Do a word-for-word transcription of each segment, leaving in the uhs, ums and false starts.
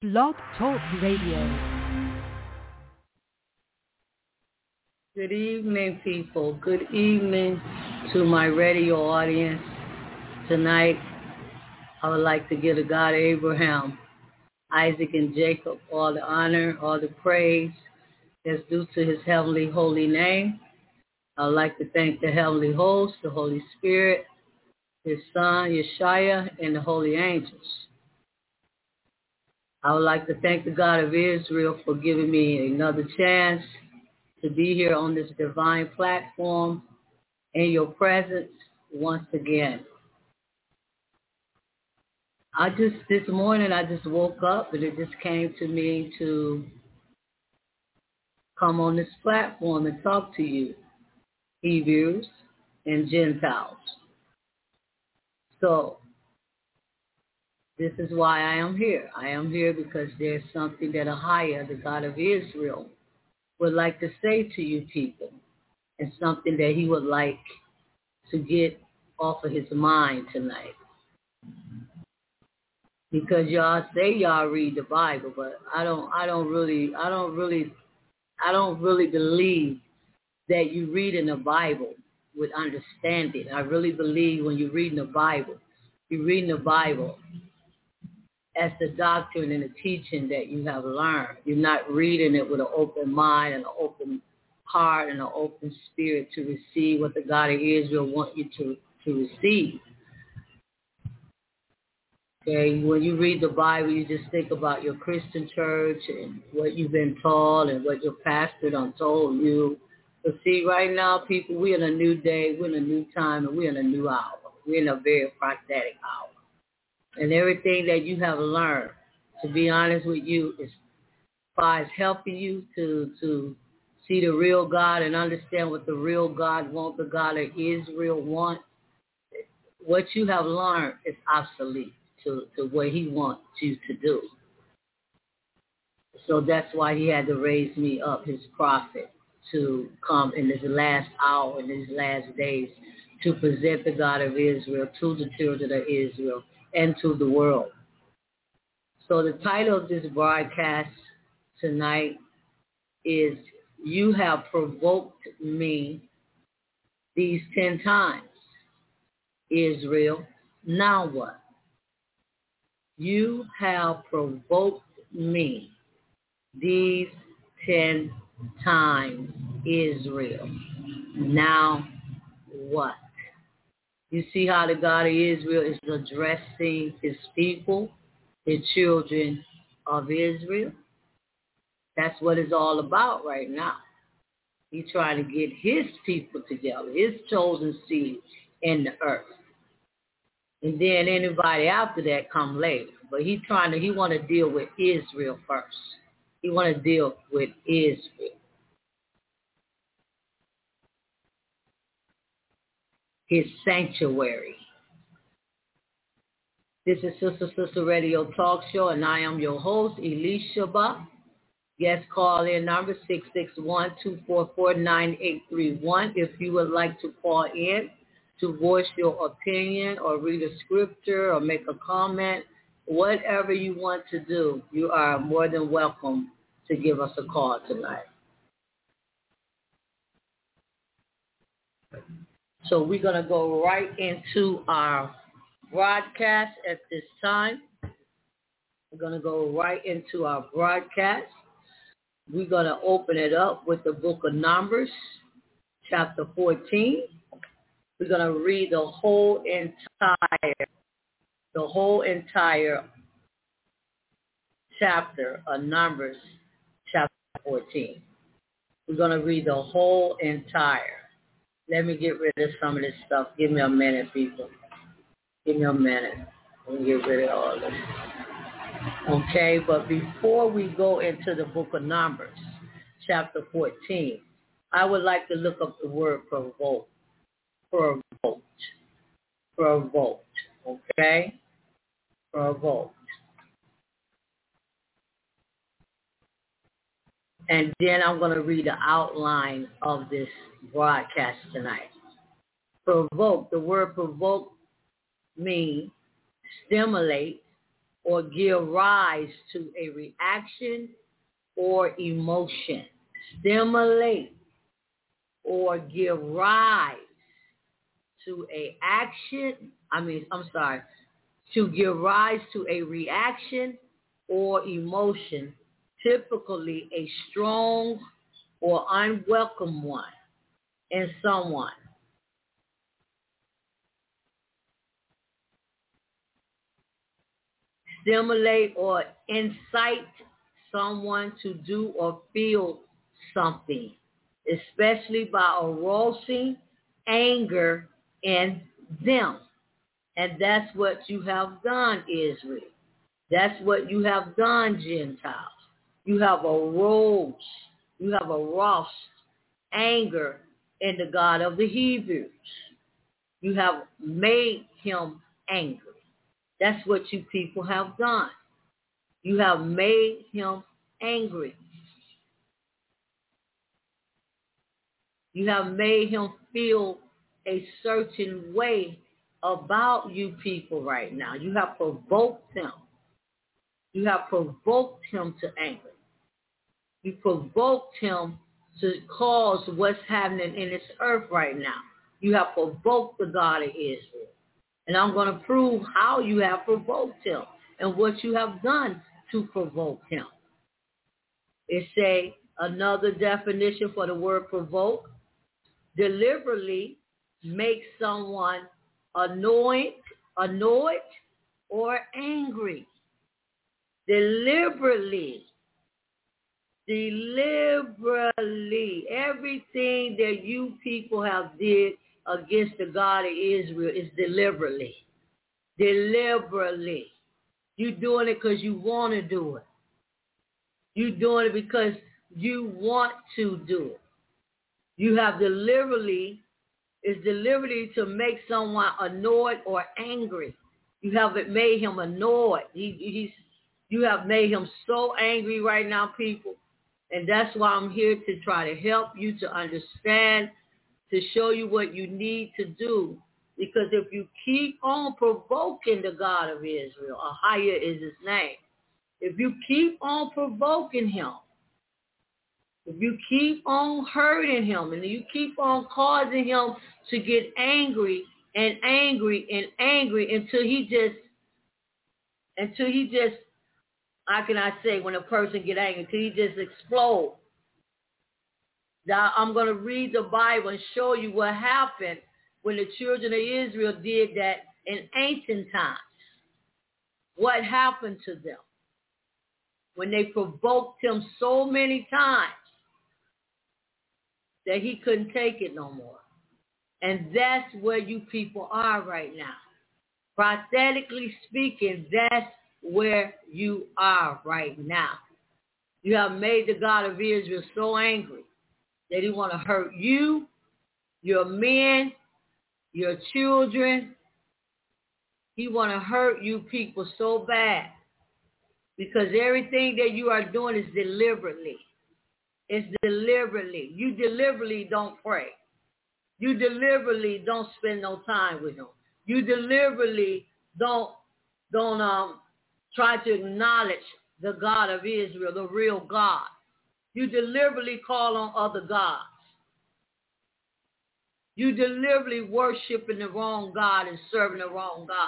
Blog Talk Radio. Good evening, people. Good evening to my radio audience. Tonight, I would like to give to God Abraham, Isaac, and Jacob all the honor, all the praise that's due to his heavenly holy name. I would like to thank the heavenly host, the Holy Spirit, his son, Yeshua, and the holy angels. I would like to thank the God of Israel for giving me another chance to be here on this divine platform in your presence once again. I just, this morning, I just woke up and it just came to me to come on this platform and talk to you, Hebrews and Gentiles. So, this is why I am here. I am here because there's something that Ahia, the God of Israel, would like to say to you people, and something that he would like to get off of his mind tonight. Because y'all say y'all read the Bible, but I don't I don't really I don't really I don't really believe that you read in the Bible with understanding. I really believe when you're reading the Bible, you're reading the Bible as the doctrine and the teaching that you have learned. You're not reading it with an open mind and an open heart and an open spirit to receive what the God of Israel wants you to, to receive. Okay, when you read the Bible, you just think about your Christian church and what you've been taught and what your pastor done told you. But see, right now, people, we're in a new day, we're in a new time, and we're in a new hour. We're in a very prophetic hour. And everything that you have learned, to be honest with you, as far as helping you to, to see the real God and understand what the real God wants, the God of Israel wants, what you have learned is obsolete to, to what he wants you to do. So that's why he had to raise me up, his prophet, to come in this last hour, in these last days, to present the God of Israel to the children of Israel and to the world. So the title of this broadcast tonight is, You Have Provoked Me These Ten Times, Israel, now what? You have provoked me these ten times, Israel, now what? You see how the God of Israel is addressing his people, the children of Israel? That's what it's all about right now. He's trying to get his people together, his chosen seed in the earth. And then anybody after that come later. But he's trying to, he want to deal with Israel first. He want to deal with Israel. His sanctuary. This is Sister Sister Radio Talk Show, and I am your host, Elisha Ba. Guest call in number six six one, two four four, nine eight three one. If you would like to call in to voice your opinion or read a scripture or make a comment, whatever you want to do, you are more than welcome to give us a call tonight. So we're going to go right into our broadcast at this time. We're going to go right into our broadcast. We're going to open it up with the book of Numbers, chapter fourteen. We're going to read the whole entire, the whole entire chapter of Numbers, chapter fourteen. We're going to read the whole entire. Let me get rid of some of this stuff. Give me a minute, people. Give me a minute. Let me get rid of all this. Okay, but before we go into the book of Numbers, chapter fourteen, I would like to look up the word provoke. Provoked. Provoked. Okay? Provoked. And then I'm going to read the outline of this broadcast tonight. Provoke. The word provoke means stimulate or give rise to a reaction or emotion. Stimulate or give rise to a action, I mean, I'm sorry, to give rise to a reaction or emotion, typically a strong or unwelcome one in someone. Stimulate or incite someone to do or feel something, especially by arousing anger in them. And that's what you have done, Israel. That's what you have done, Gentiles. You have aroused, you have aroused anger in the God of the Hebrews. You have made him angry. That's what you people have done. You have made him angry. You have made him feel a certain way about you people right now. You have provoked him. You have provoked him to anger. You provoked him to cause what's happening in this earth right now. You have provoked the God of Israel. And I'm going to prove how you have provoked him and what you have done to provoke him. It's a another definition for the word provoke. Deliberately make someone annoyed, annoyed or angry. Deliberately. Deliberately. Everything that you people have did against the God of Israel is deliberately. Deliberately. You're doing it because you want to do it. You're doing it because you want to do it. You have deliberately, it's deliberately to make someone annoyed or angry. You haven't made him annoyed. He, he's, you have made him so angry right now, people. And that's why I'm here to try to help you to understand, to show you what you need to do. Because if you keep on provoking the God of Israel, Ahia is his name. If you keep on provoking him, if you keep on hurting him, and you keep on causing him to get angry and angry and angry until he just, until he just, how can I say, when a person get angry, until he just explodes. Now, I'm going to read the Bible and show you what happened when the children of Israel did that in ancient times. What happened to them when they provoked him so many times that he couldn't take it no more. And that's where you people are right now. Prophetically speaking, that's where you are right now. You have made the God of Israel so angry that he want to hurt you, your men, your children. He want to hurt you people so bad because everything that you are doing is deliberately. It's deliberately. You deliberately don't pray. You deliberately don't spend no time with him. You deliberately don't don't um try to acknowledge the God of Israel, the real God. You deliberately call on other gods. You deliberately worshiping the wrong God and serving the wrong God.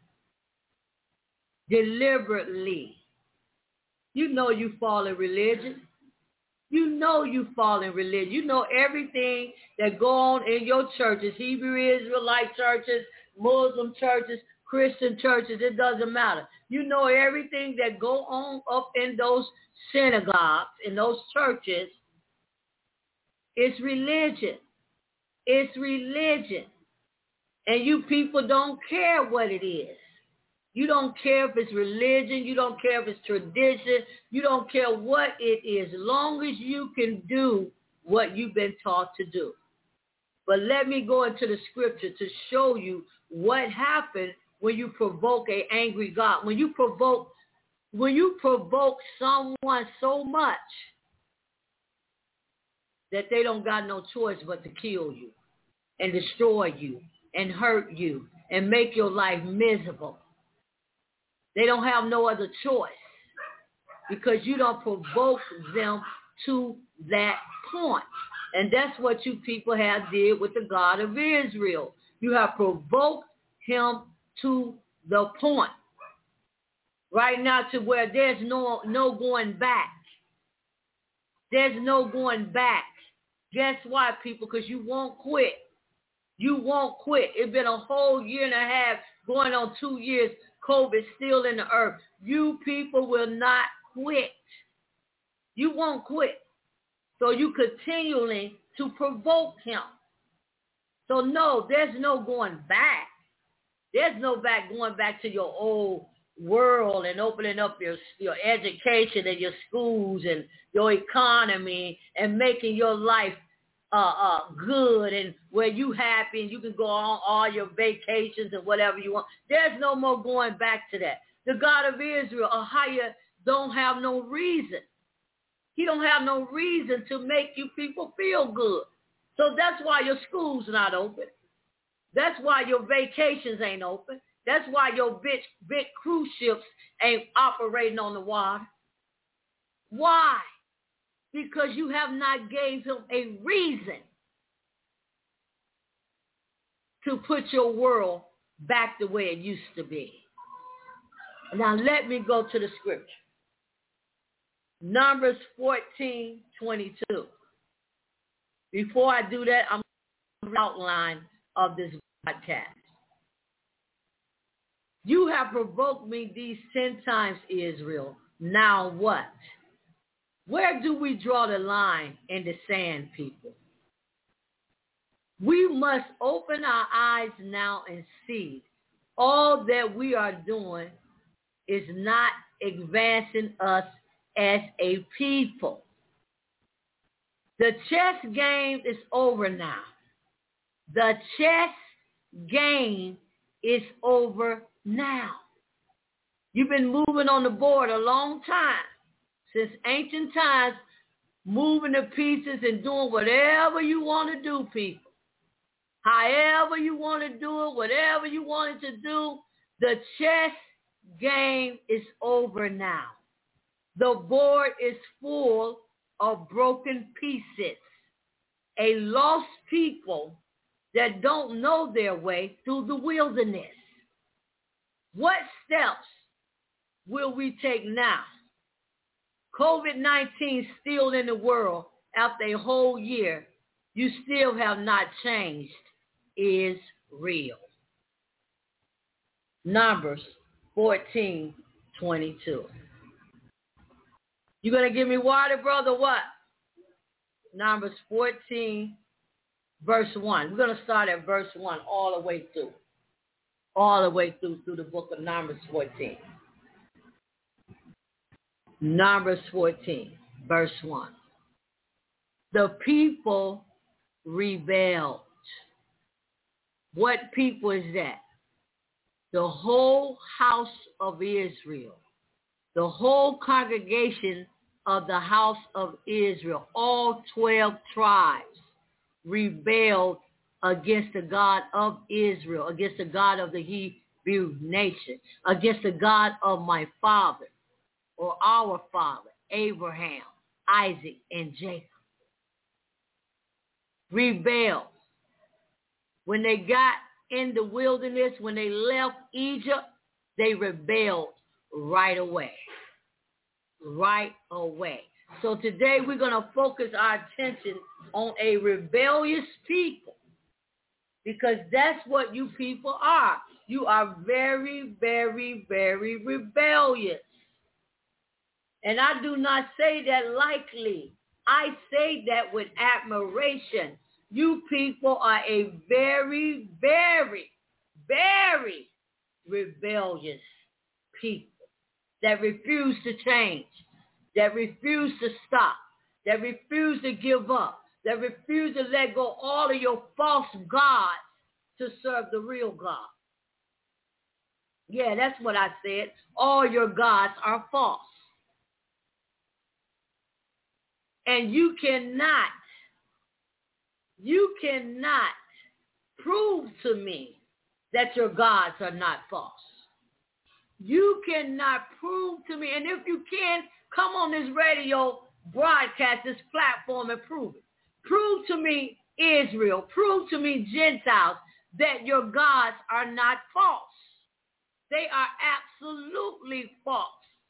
Deliberately. You know you fall in religion. You know you fall in religion. You know everything that go on in your churches, Hebrew Israelite churches, Muslim churches, Christian churches, it doesn't matter. You know everything that go on up in those synagogues, in those churches. It's religion. It's religion. And you people don't care what it is. You don't care if it's religion. You don't care if it's tradition. You don't care what it is, as long as you can do what you've been taught to do. But let me go into the scripture to show you what happened when you provoke an angry God. When you provoke, when you provoke someone so much that they don't got no choice but to kill you and destroy you and hurt you and make your life miserable. They don't have no other choice because you don't provoke them to that point. And that's what you people have did with the God of Israel. You have provoked him to the point. Right now to where there's no no going back. There's no going back. Guess why, people? Because you won't quit. You won't quit. It's been a whole year and a half, going on two years. COVID still in the earth. You people will not quit. You won't quit. So you continually to provoke him. So no, there's no going back. There's no back going back to your old world and opening up your your education and your schools and your economy and making your life uh, uh, good and where you happy and you can go on all your vacations and whatever you want. There's no more going back to that. The God of Israel, Ahia, don't have no reason. He don't have no reason to make you people feel good. So that's why your school's not open. That's why your vacations ain't open. That's why your big, big cruise ships ain't operating on the water. Why? Because you have not gave him a reason to put your world back the way it used to be. Now let me go to the scripture. Numbers fourteen twenty-two. Before I do that, I'm going to outline of this podcast. You have provoked me these ten times, Israel. Now what? Where do we draw the line in the sand, people? We must open our eyes now and see all that we are doing is not advancing us as a people. The chess game is over now. The chess game is over now. You've been moving on the board a long time, since ancient times, moving the pieces and doing whatever you want to do, people. However you want to do it, whatever you wanted to do, the chess game is over now. The board is full of broken pieces. A lost people that don't know their way through the wilderness. What steps will we take now? COVID nineteen still in the world after a whole year. You still have not changed. Is real. Numbers fourteen twenty-two. You gonna give me water, brother? What? Numbers fourteen, verse one. We're gonna start at verse one all the way through. All the way through through the book of Numbers fourteen. Numbers fourteen, verse one. The people rebelled. What people is that? The whole house of Israel. The whole congregation of the house of Israel, all twelve tribes, rebelled against the God of Israel, against the God of the Hebrew nation, against the God of my father, or our father, Abraham, Isaac, and Jacob. Rebelled. When they got in the wilderness, when they left Egypt, they rebelled right away. Right away. So today we're going to focus our attention on a rebellious people, because that's what you people are. You are very, very, very rebellious. And I do not say that lightly. I say that with admiration. You people are a very, very, very rebellious people that refuse to change, that refuse to stop, that refuse to give up, that refuse to let go all of your false gods to serve the real God. Yeah, that's what I said. All your gods are false. And you cannot, you cannot prove to me that your gods are not false. You cannot prove to me, and if you can, come on this radio broadcast, this platform, and prove it. Prove to me, Israel, prove to me, Gentiles, that your gods are not false. They are absolutely false.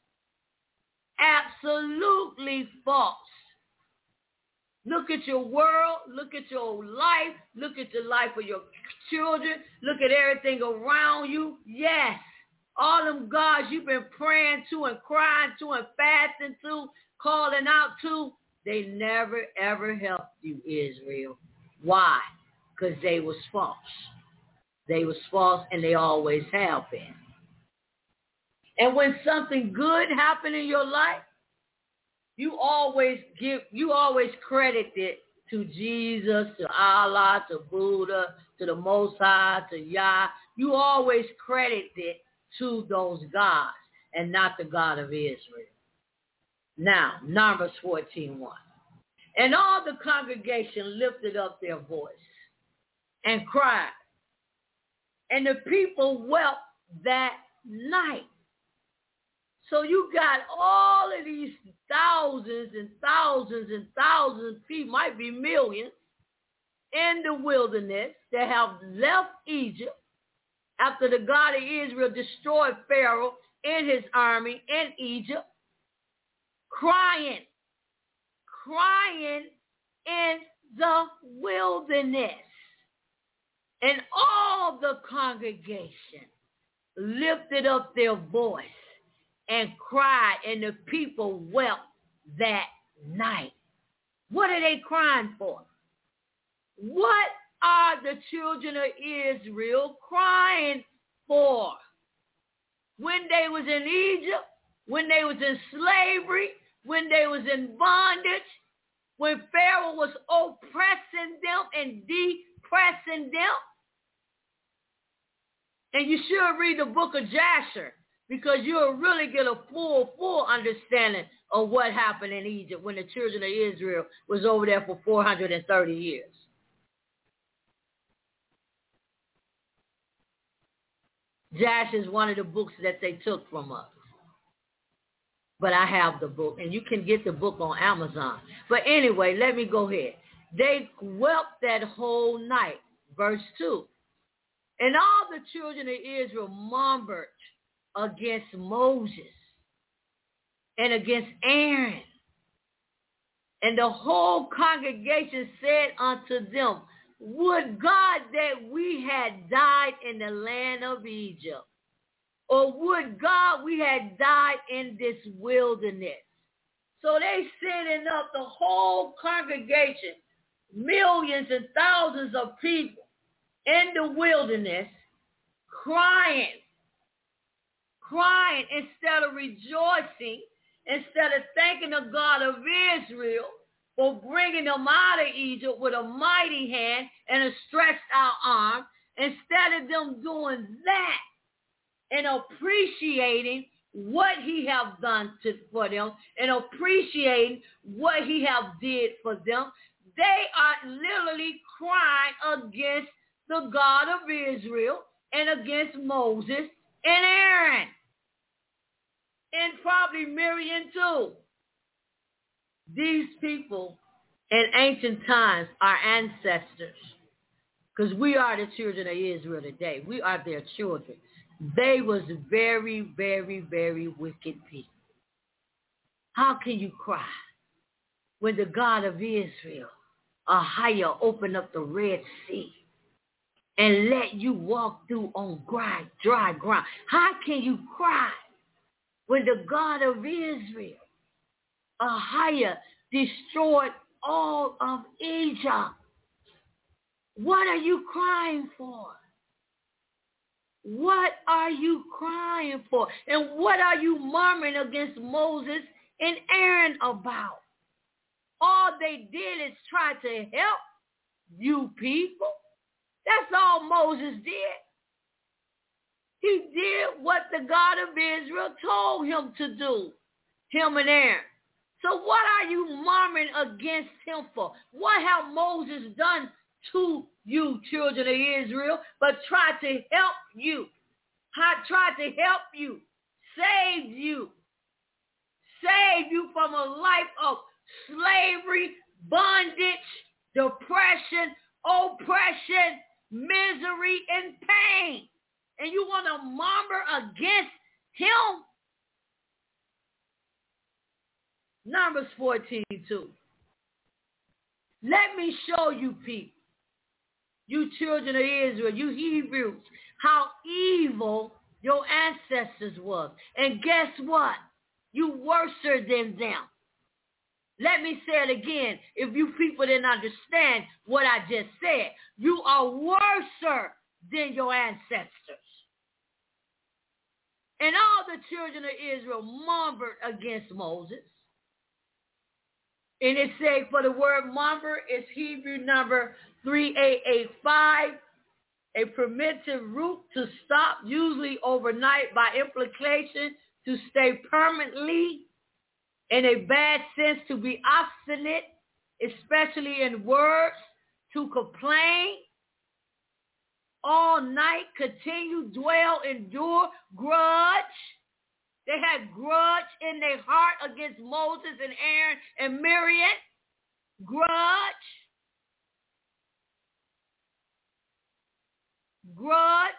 Absolutely false. Look at your world. Look at your life. Look at the life of your children. Look at everything around you. Yes, all them gods you've been praying to and crying to and fasting to, calling out to, they never, ever helped you, Israel. Why? Because they was false. They was false, and they always have been. And when something good happened in your life, you always give, you always credit it to Jesus, to Allah, to Buddha, to the Most High, to Yah. You always credit it to those gods and not the God of Israel. Now, Numbers fourteen one. And all the congregation lifted up their voice and cried, and the people wept that night. So you got all of these thousands and thousands and thousands of people, might be millions, in the wilderness that have left Egypt after the God of Israel destroyed Pharaoh and his army in Egypt, crying, crying in the wilderness. And all the congregation lifted up their voice and cried, and the people wept that night. What are they crying for? What are the children of Israel crying for? When they was in Egypt, when they was in slavery, when they was in bondage, when Pharaoh was oppressing them and depressing them. And you should read the book of Jasher, because you'll really get a full, full understanding of what happened in Egypt when the children of Israel was over there for four hundred thirty years. Jasher is one of the books that they took from us. But I have the book, and you can get the book on Amazon. But anyway, let me go ahead. They wept that whole night, verse two. And all the children of Israel murmured against Moses and against Aaron. And the whole congregation said unto them, would God that we had died in the land of Egypt, or would God we had died in this wilderness. So they sending up the whole congregation, millions and thousands of people in the wilderness, crying, crying instead of rejoicing, instead of thanking the God of Israel for bringing them out of Egypt with a mighty hand and a stretched out arm. Instead of them doing that and appreciating what he have done to, for them, and appreciating what he have did for them, they are literally crying against the God of Israel and against Moses and Aaron, and probably Miriam too. These people in ancient times, our ancestors, because we are the children of Israel today. We are their children. They was very, very, very wicked people. How can you cry when the God of Israel, Ahia, opened up the Red Sea and let you walk through on dry, dry ground? How can you cry when the God of Israel, Ahia, destroyed all of Egypt? What are you crying for? What are you crying for? And what are you murmuring against Moses and Aaron about? All they did is try to help you people. That's all Moses did. He did what the God of Israel told him to do, him and Aaron. So what are you murmuring against him for? What have Moses done to you, children of Israel, but try to help you? Try to help you saved you. Saved you from a life of slavery, bondage, depression, oppression, misery, and pain. And you want to murmur against him? Numbers fourteen two. Let me show you people, you children of Israel, you Hebrews, how evil your ancestors was. And guess what? You worse than them. Let me say it again. If you people didn't understand what I just said, you are worse than your ancestors. And all the children of Israel murmured against Moses. And it says, for the word murmur is Hebrew number three eight eight five, a primitive root to stop, usually overnight, by implication to stay permanently. In a bad sense, to be obstinate, especially in words, to complain, all night, continue, dwell, endure, grudge. They had grudge in their heart against Moses and Aaron and Miriam. Grudge. Grudge.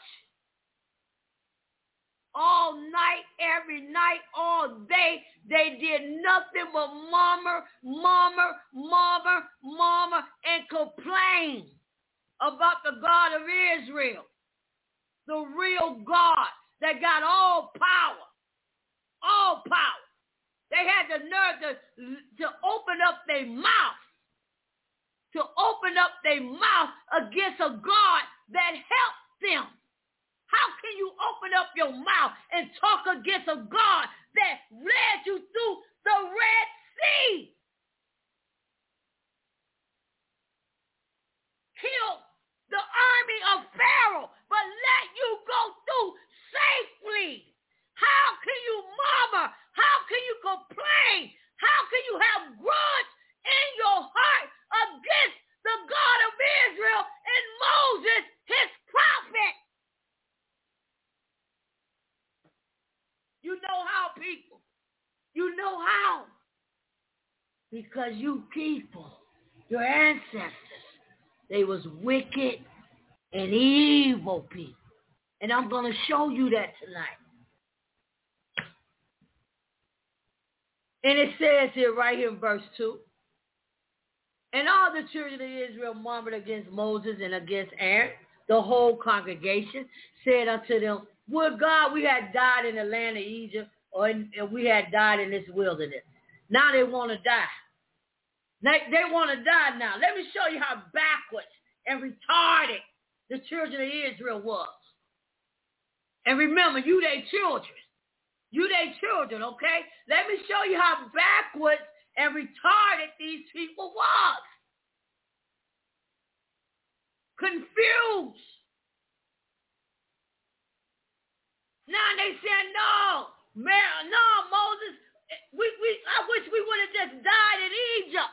All night, every night, all day, they did nothing but murmur, murmur, murmur, murmur, and complain about the God of Israel, the real God that got all power, all power. They had the nerve to, to open up their mouth, to open up their mouth against a God that helped them. How can you open up your mouth and talk against a God that led you through the Red Sea? Killed the army of Pharaoh, but let you go through safely. How can you murmur? How can you complain? How can you have grudge in your heart against the God of Israel and Moses, his prophet? You know how, people. You know how. Because you people, your ancestors, they was wicked and evil people. And I'm going to show you that tonight. And it says here, right here in verse two, and all the children of Israel murmured against Moses and against Aaron. The whole congregation said unto them, would God we had died in the land of Egypt, or in, we had died in this wilderness. Now they want to die. They, they want to die now. Let me show you how backwards and retarded the children of Israel was. And remember, you they children. You they children, okay? Let me show you how backwards and retarded these people was. Confused. Now they saying, no, man, no, Moses, we, we, I wish we would have just died in Egypt.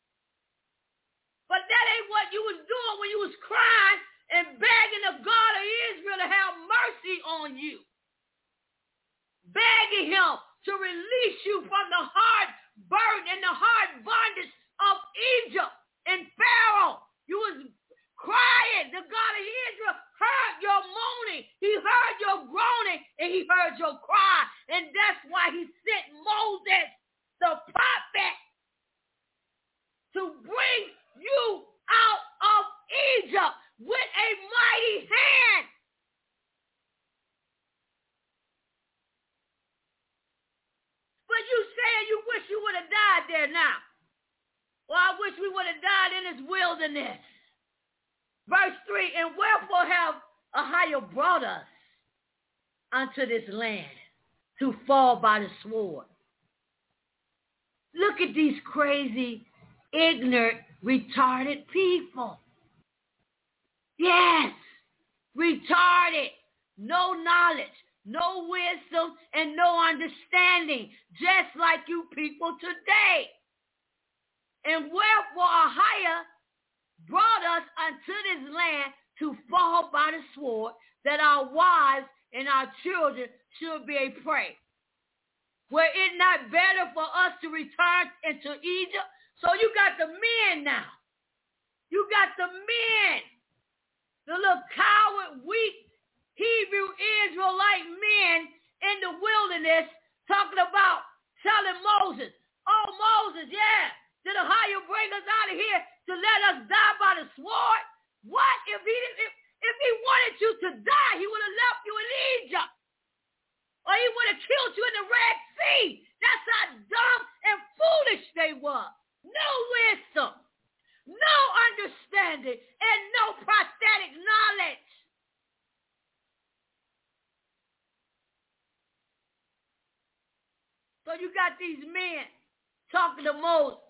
But that ain't what you was doing when you was crying and begging the God of Israel to have mercy on you. Begging him to release you from the hard burden and the hard bondage of Egypt and Pharaoh. You was crying. The God of Israel heard your moaning. He heard your groaning, and he heard your cry. And that's why he sent Moses, the prophet, to bring you out of Egypt with a mighty hand. But you saying you wish you would have died there now. Well, I wish we would have died in this wilderness. Verse three, and wherefore have Ahijah brought us unto this land to fall by the sword? Look at these crazy, ignorant, retarded people. Yes, retarded, no knowledge, no wisdom, and no understanding, just like you people today. And wherefore Ahijah brought us unto this land to fall by the sword, that our wives and our children should be a prey. Were it not better for us to return into Egypt? So you got the men now. You got the men. The little coward, weak, Hebrew Israelite men in the wilderness talking about telling Moses, oh, Moses, yeah, did a higher bring us out of here to let us die by the sword? What? If he, if, if he wanted you to die, he would have left you in Egypt. Or he would have killed you in the Red Sea. That's how dumb and foolish they were. No wisdom, no understanding, and no prophetic knowledge. So you got these men talking to Moses.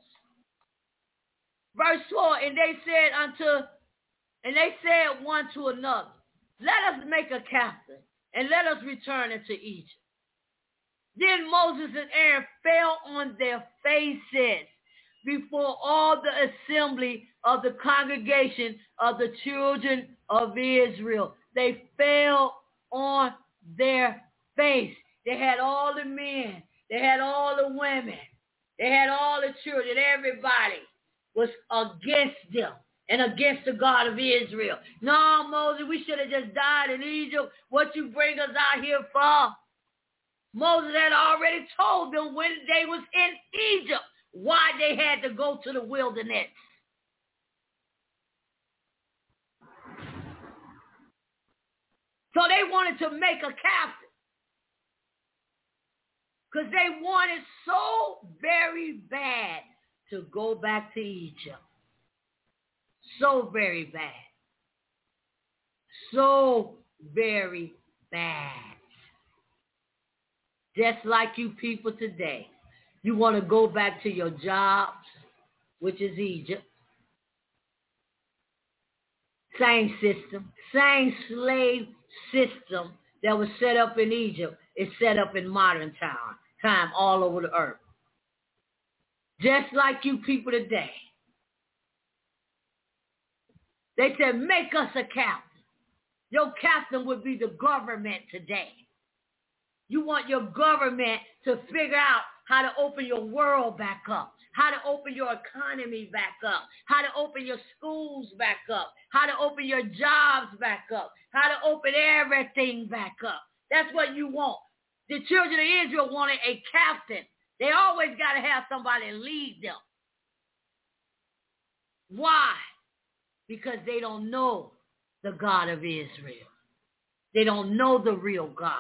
Verse four, and they said unto, and they said one to another, let us make a captain, and let us return into Egypt. Then Moses and Aaron fell on their faces before all the assembly of the congregation of the children of Israel. They fell on their face. They had all the men. They had all the women. They had all the children. Everybody was against them and against the God of Israel. No, Moses, we should have just died in Egypt. What you bring us out here for? Moses had already told them when they was in Egypt why they had to go to the wilderness. So they wanted to make a captain because they wanted so very bad to go back to Egypt. So very bad. So very bad. Just like you people today. You want to go back to your jobs, which is Egypt. Same system. Same slave system that was set up in Egypt is set up in modern time, time all over the earth. Just like you people today. They said, make us a captain. Your captain would be the government today. You want your government to figure out how to open your world back up, how to open your economy back up, how to open your schools back up, how to open your jobs back up, how to open everything back up. That's what you want. The children of Israel wanted a captain. They always got to have somebody lead them. Why? Because they don't know the God of Israel. They don't know the real God.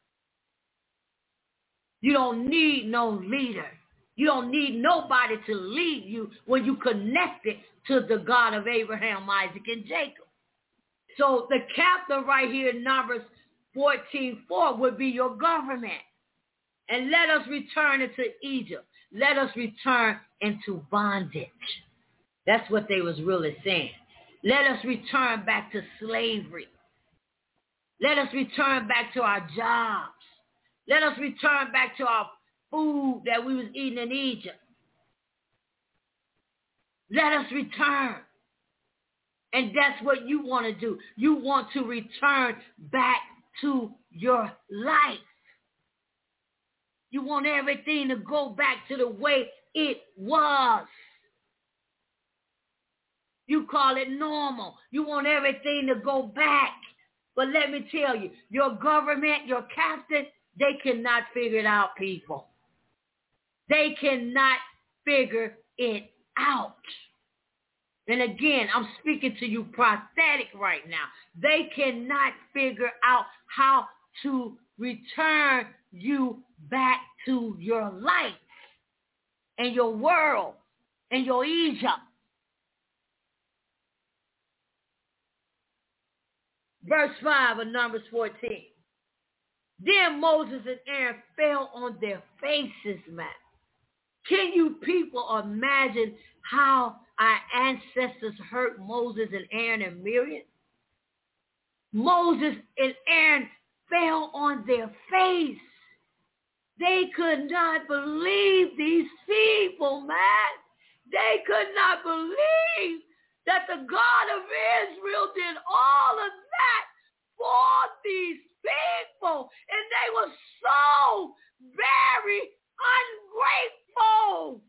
You don't need no leader. You don't need nobody to lead you when you connect it to the God of Abraham, Isaac, and Jacob. So the captain right here in Numbers fourteen four would be your government. And let us return into Egypt. Let us return into bondage. That's what they was really saying. Let us return back to slavery. Let us return back to our jobs. Let us return back to our food that we was eating in Egypt. Let us return. And that's what you want to do. You want to return back to your life. You want everything to go back to the way it was. You call it normal. You want everything to go back. But let me tell you, your government, your captain, they cannot figure it out, people. They cannot figure it out. And again, I'm speaking to you prophetic right now. They cannot figure out how to return you back to your life and your world and your Egypt. Verse five of Numbers fourteen. Then Moses and Aaron fell on their faces, man. Can you people imagine how our ancestors hurt Moses and Aaron and Miriam? Moses and Aaron fell on their face. They could not believe these people, man. They could not believe that the God of Israel did all of that for these people. And they were so very ungrateful.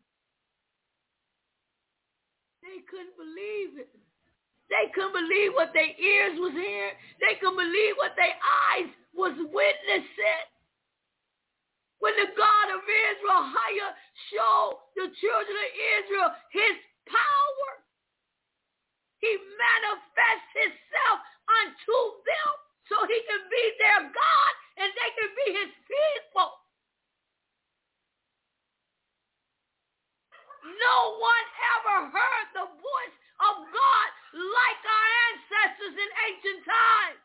They couldn't believe it. They couldn't believe what their ears was hearing. They couldn't believe what their eyes was witnessing. When the God of Israel higher showed the children of Israel his power, he manifests himself unto them so he can be their God and they can be his people. No one ever heard the voice of God like our ancestors in ancient times.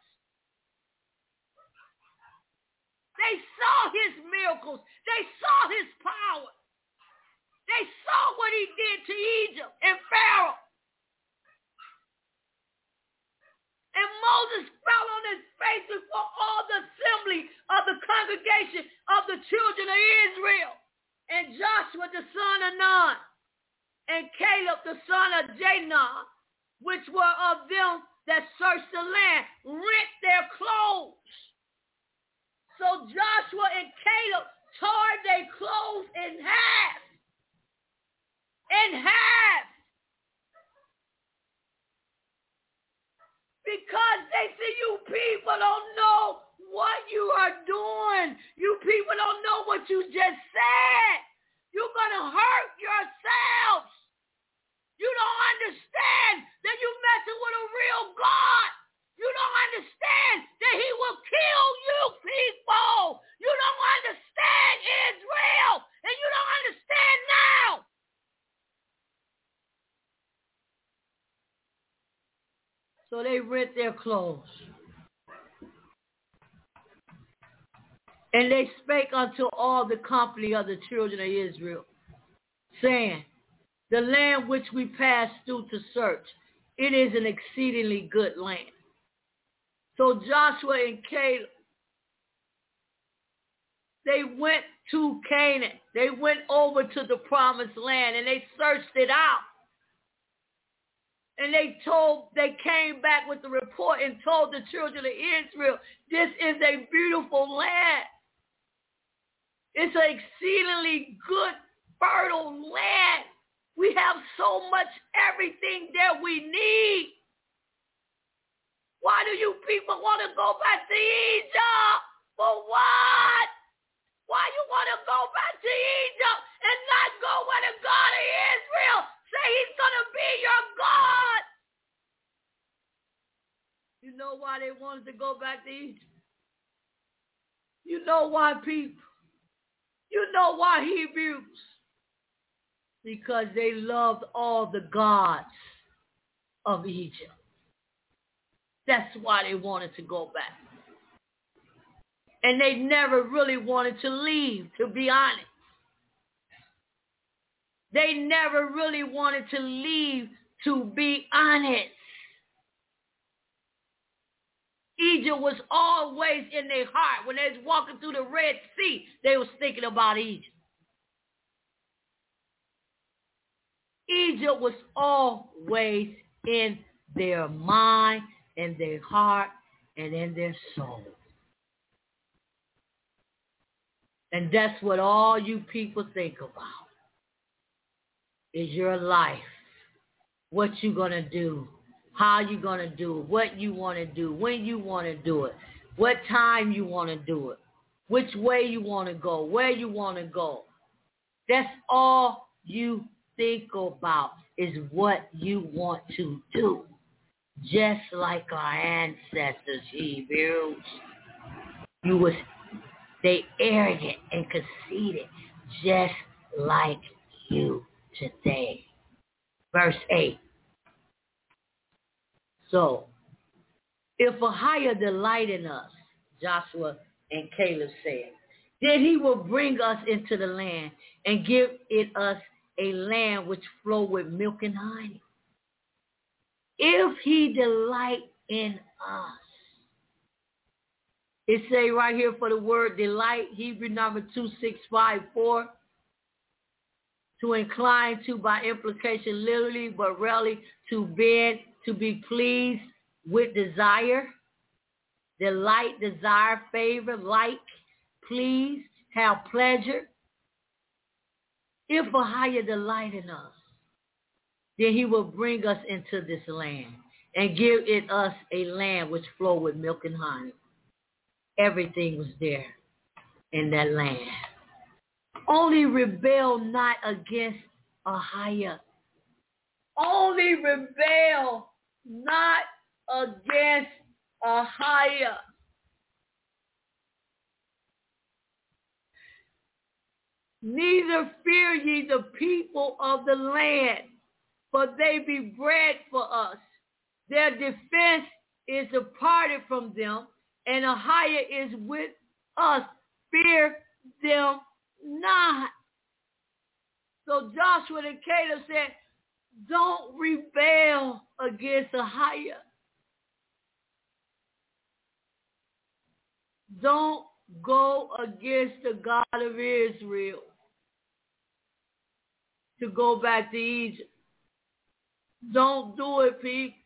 They saw his miracles. They saw his power. They saw what he did to Egypt and Pharaoh. And Moses fell on his face before all the assembly of the congregation of the children of Israel. And Joshua the son of Nun and Caleb the son of Janah, which were of them that searched the land, rent their clothes. So Joshua and Caleb tore their clothes in half. In half. Because they say, you people don't know what you are doing. You people don't know what you just said. You're going to hurt yourselves. You don't understand that you're messing with a real God. You don't understand that he will kill you people. You don't understand Israel. And you don't understand now. So they rent their clothes. And they spake unto all the company of the children of Israel, saying, the land which we passed through to search, it is an exceedingly good land. So Joshua and Caleb, they went to Canaan. They went over to the promised land and they searched it out. And they told, they came back with the report and told the children of Israel, this is a beautiful land. It's an exceedingly good, fertile land. We have so much everything that we need. Why do you people want to go back to Egypt? For what? Why you want to go back to Egypt and not go where the God of Israel say he's going to be your God? You know why they wanted to go back to Egypt? You know why, people? You know why, Hebrews? Because they loved all the gods of Egypt. That's why they wanted to go back. And they never really wanted to leave, to be honest. They never really wanted to leave, to be honest. Egypt was always in their heart. When they was walking through the Red Sea, they was thinking about Egypt. Egypt was always in their mind, in their heart, and in their soul. And that's what all you people think about, is your life, what you going to do, how you going to do it, what you want to do, when you want to do it, what time you want to do it, which way you want to go, where you want to go. That's all you think about, is what you want to do. Just like our ancestors, Hebrews. You was, they arrogant and conceited, just like you today. Verse eight. So, if a higher delight in us, Joshua and Caleb said, then he will bring us into the land and give it us a land which flow with milk and honey. If he delight in us. It say right here for the word delight, Hebrew number two six five four. To incline to by implication literally, but really to bend, to be pleased with desire. Delight, desire, favor, like, pleased, have pleasure, if Ahia delight in us, then he will bring us into this land and give it us a land which flow with milk and honey. Everything was there in that land. Only rebel not against Ahia. Only rebel not against Ahia. Neither fear ye the people of the land, for they be bread for us. Their defense is departed from them, and Ahia is with us. Fear them not. So Joshua and Caleb said, don't rebel against Ahia. Don't go against the God of Israel to go back to Egypt. Don't do it, people.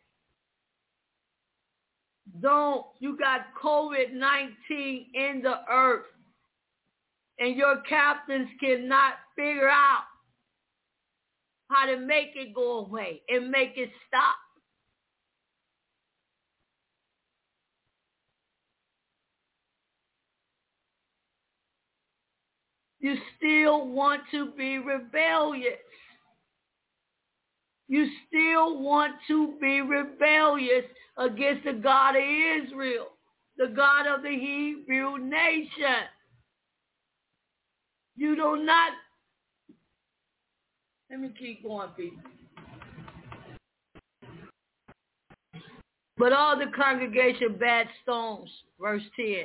Don't. You got covid nineteen in the earth, and your captains cannot figure out how to make it go away and make it stop. You still want to be rebellious. You still want to be rebellious against the God of Israel, the God of the Hebrew nation. You do not. Let me keep going, people. But all the congregation bad stones, verse ten.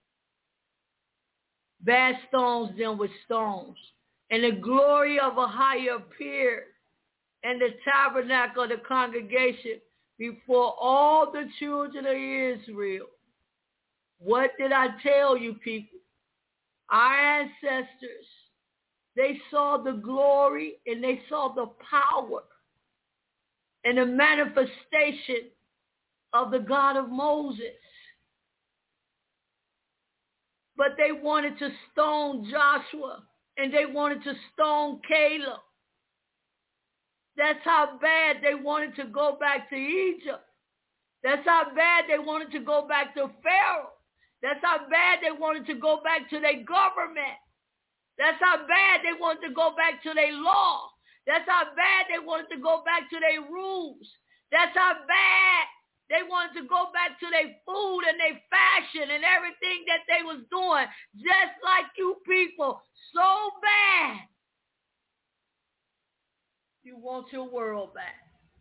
Bad stones them with stones. And the glory of Ahia appeared in the tabernacle of the congregation before all the children of Israel. What did I tell you, people? Our ancestors, they saw the glory and they saw the power and the manifestation of the God of Moses. But they wanted to stone Joshua and they wanted to stone Caleb. That's how bad they wanted to go back to Egypt. That's how bad they wanted to go back to Pharaoh. That's how bad they wanted to go back to their government. That's how bad they wanted to go back to their law. That's how bad they wanted to go back to their rules. That's how bad they wanted to go back to their food and their fashion and everything that they was doing, just like you people, so bad. You want your world back.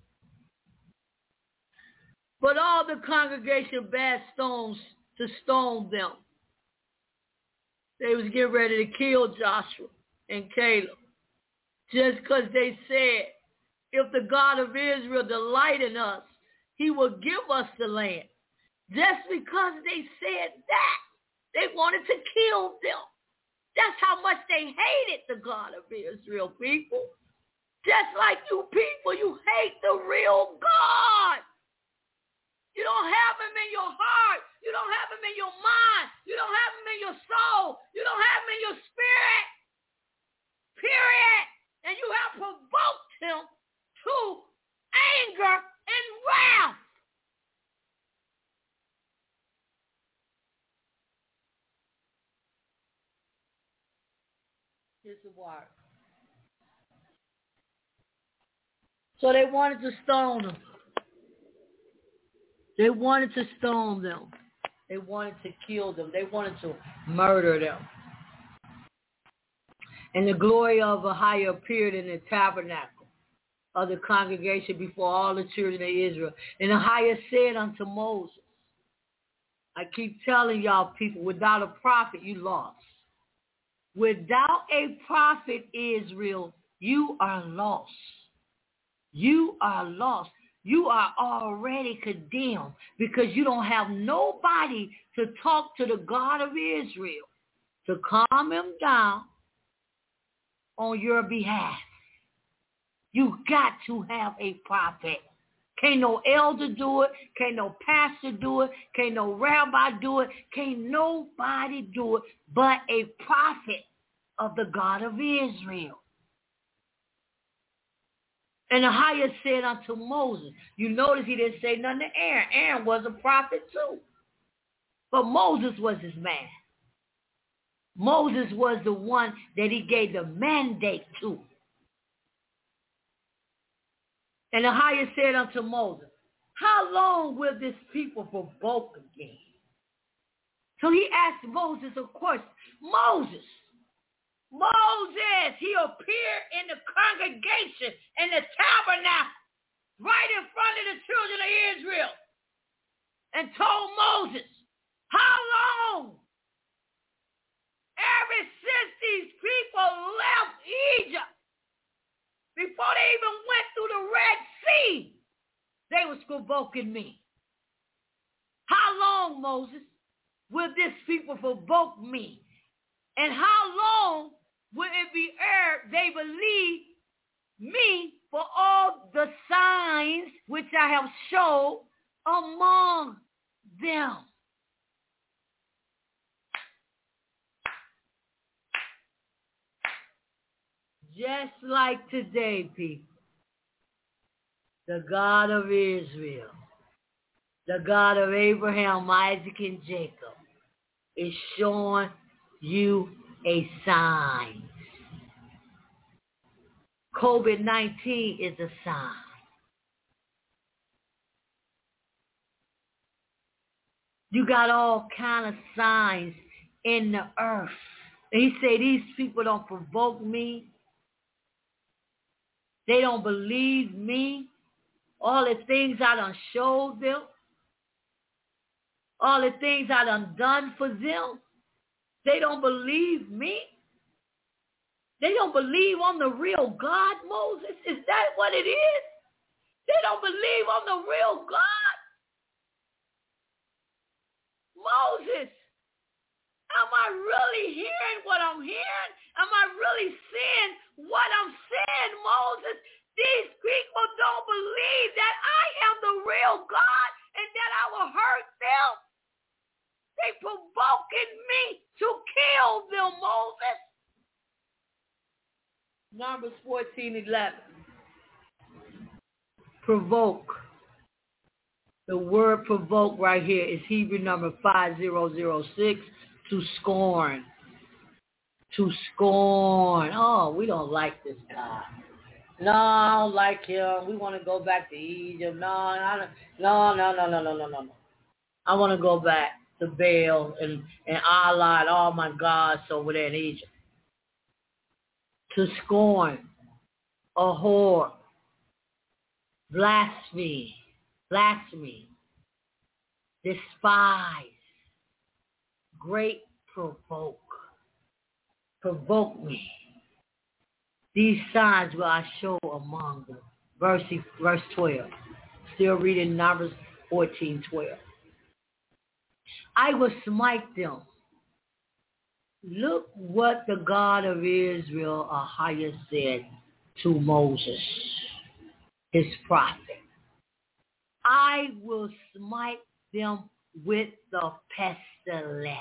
But all the congregation bad stones to stone them. They was getting ready to kill Joshua and Caleb just because they said, if the God of Israel delight in us, he will give us the land. Just because they said that, they wanted to kill them. That's how much they hated the God of Israel, people. Just like you people, you hate the real God. You don't have him in your heart. You don't have him in your mind. You don't have him in your soul. You don't have him in your spirit. Period. And you have provoked him to anger and wrath. Here's the water. So they wanted to stone them. They wanted to stone them. They wanted to kill them. They wanted to murder them. And the glory of Ahia appeared in the tabernacle of the congregation before all the children of Israel. And Ahia said unto Moses, I keep telling y'all people, without a prophet, you lost. Without a prophet, Israel, you are lost. You are lost. You are already condemned because you don't have nobody to talk to the God of Israel to calm him down on your behalf. You got to have a prophet Can't no elder do it. Can't no pastor do it. Can't no rabbi do it. Can't nobody do it but a prophet of the God of Israel. And the highest said unto Moses, you notice he didn't say nothing to Aaron. Aaron was a prophet too. But Moses was his man. Moses was the one that he gave the mandate to. And the highest said unto Moses, how long will this people provoke again? So he asked Moses a question. Moses, Moses, he appeared in the congregation in the tabernacle right in front of the children of Israel and told Moses, how long? Ever since these people left Egypt, before they even went through the Red Sea, they was provoking me. How long, Moses, will this people provoke me? And how long will it be ere they believe me for all the signs which I have showed among them? Just like today, people, the God of Israel, the God of Abraham, Isaac, and Jacob, is showing you a sign. COVID nineteen is a sign. You got all kind of signs in the earth. And he said, these people don't provoke me. They don't believe me. All the things I done showed them. All the things I done done for them. They don't believe me. They don't believe on the real God, Moses. Is that what it is? They don't believe on the real God. Moses, am I really hearing what I'm hearing? Am I really seeing what I'm seeing, Moses? These people don't believe that I am the real God and that I will hurt them. They provoking me to kill them, Moses. Numbers fourteen eleven. Provoke. The word provoke right here is Hebrew number five thousand six, to scorn. To scorn. Oh, we don't like this guy. No, I don't like him. We want to go back to Egypt. No, I don't, no, no, no, no, no, no, no. I want to go back to Baal and, and Allah and all my gods over there in Egypt. To scorn, abhor, blaspheme, blasphemy, despise, great provoke, provoke me. These signs will I show among them. Verse, verse twelve. Still reading Numbers fourteen twelve. I will smite them. Look what the God of Israel, Ahijah, said to Moses, his prophet. I will smite them with the pestilence.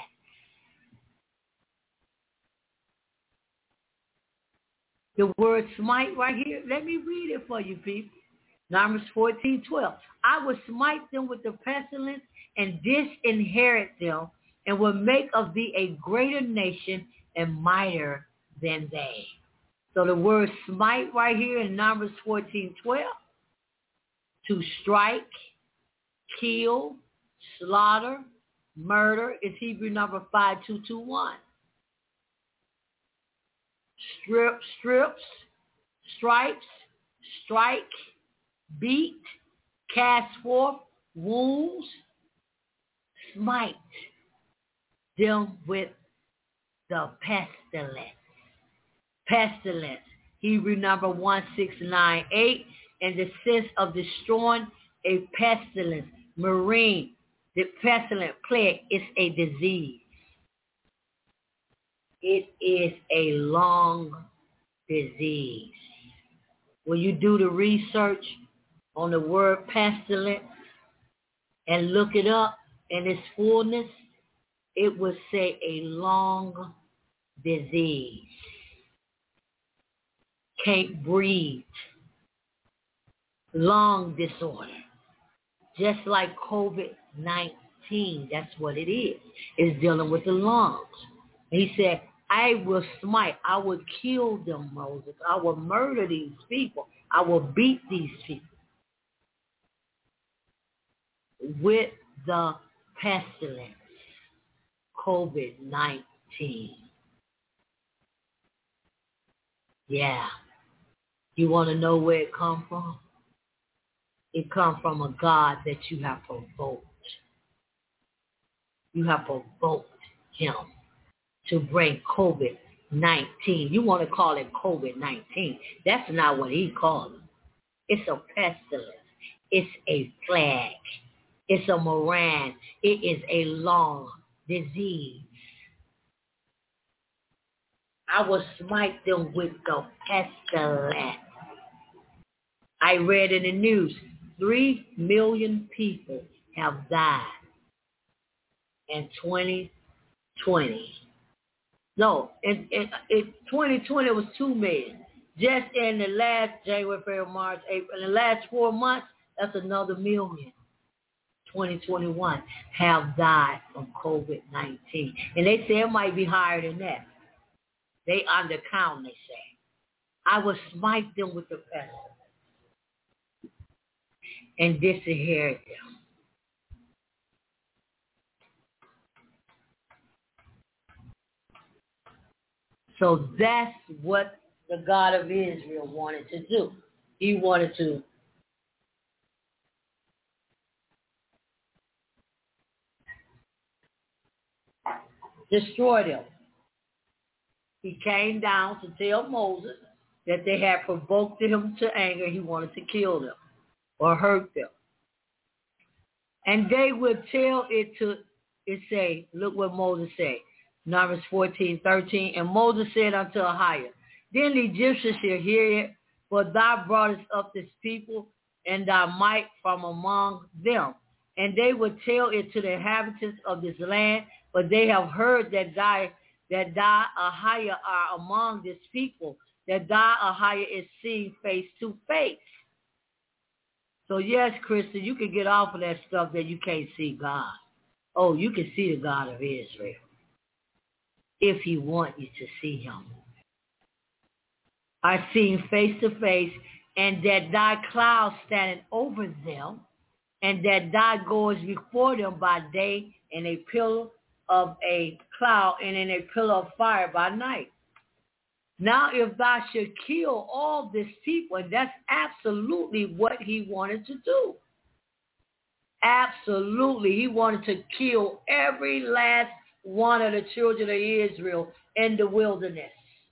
The word smite right here, let me read it for you, people. Numbers fourteen twelve. I will smite them with the pestilence and disinherit them, and will make of thee a greater nation and mightier than they. So the word smite right here in Numbers fourteen twelve, to strike, kill, slaughter, murder, is Hebrew number five two two one. Strip, strips, stripes, strike, beat, cast forth, wounds, smite them with the pestilence. Pestilence, Hebrew number one six nine eight, in the sense of destroying a pestilence, marine, the pestilent plague is a disease. It is a long disease. When you do the research on the word pestilence and look it up in its fullness, it would say a long disease. Can't breathe. Lung disorder. Just like COVID nineteen, that's what it is. It's dealing with the lungs. He said, I will smite, I will kill them, Moses. I will murder these people. I will beat these people with the pestilence, COVID nineteen. Yeah. You want to know where it come from? It come from a God that you have provoked. You have provoked him to bring COVID nineteen. You want to call it COVID nineteen. That's not what he called it. It's a pestilence. It's a plague. It's a moran. It is a long disease. I will smite them with the pestilence. I read in the news, three million people have died in twenty twenty. No, in, in, in twenty twenty it was two million. Just in the last January, February, March, April, in the last four months, that's another million. twenty twenty-one have died from COVID nineteen. And they say it might be higher than that. They undercount, they say. I will smite them with the pestilence and disinherit them. So that's what the God of Israel wanted to do. He wanted to destroy them. He came down to tell Moses that they had provoked him to anger. He wanted to kill them or hurt them. And they would tell it to, it say, look what Moses said, Numbers fourteen, thirteen. And Moses said unto Ahiah, then the Egyptians shall hear it, for thou broughtest up this people and thy might from among them. And they would tell it to the inhabitants of this land, but they have heard that thy that thy Ahiah are among this people, that thy Ahiah is seen face to face. So yes, Krista, you can get off of that stuff that you can't see God. Oh, you can see the God of Israel if he want you to see him. Are seen face to face, and that thy cloud standeth over them, and that thou goest before them by day in a pillar of a cloud and in a pillar of fire by night. Now if thou should kill all this people, and that's absolutely what he wanted to do. Absolutely. He wanted to kill every last one of the children of Israel in the wilderness.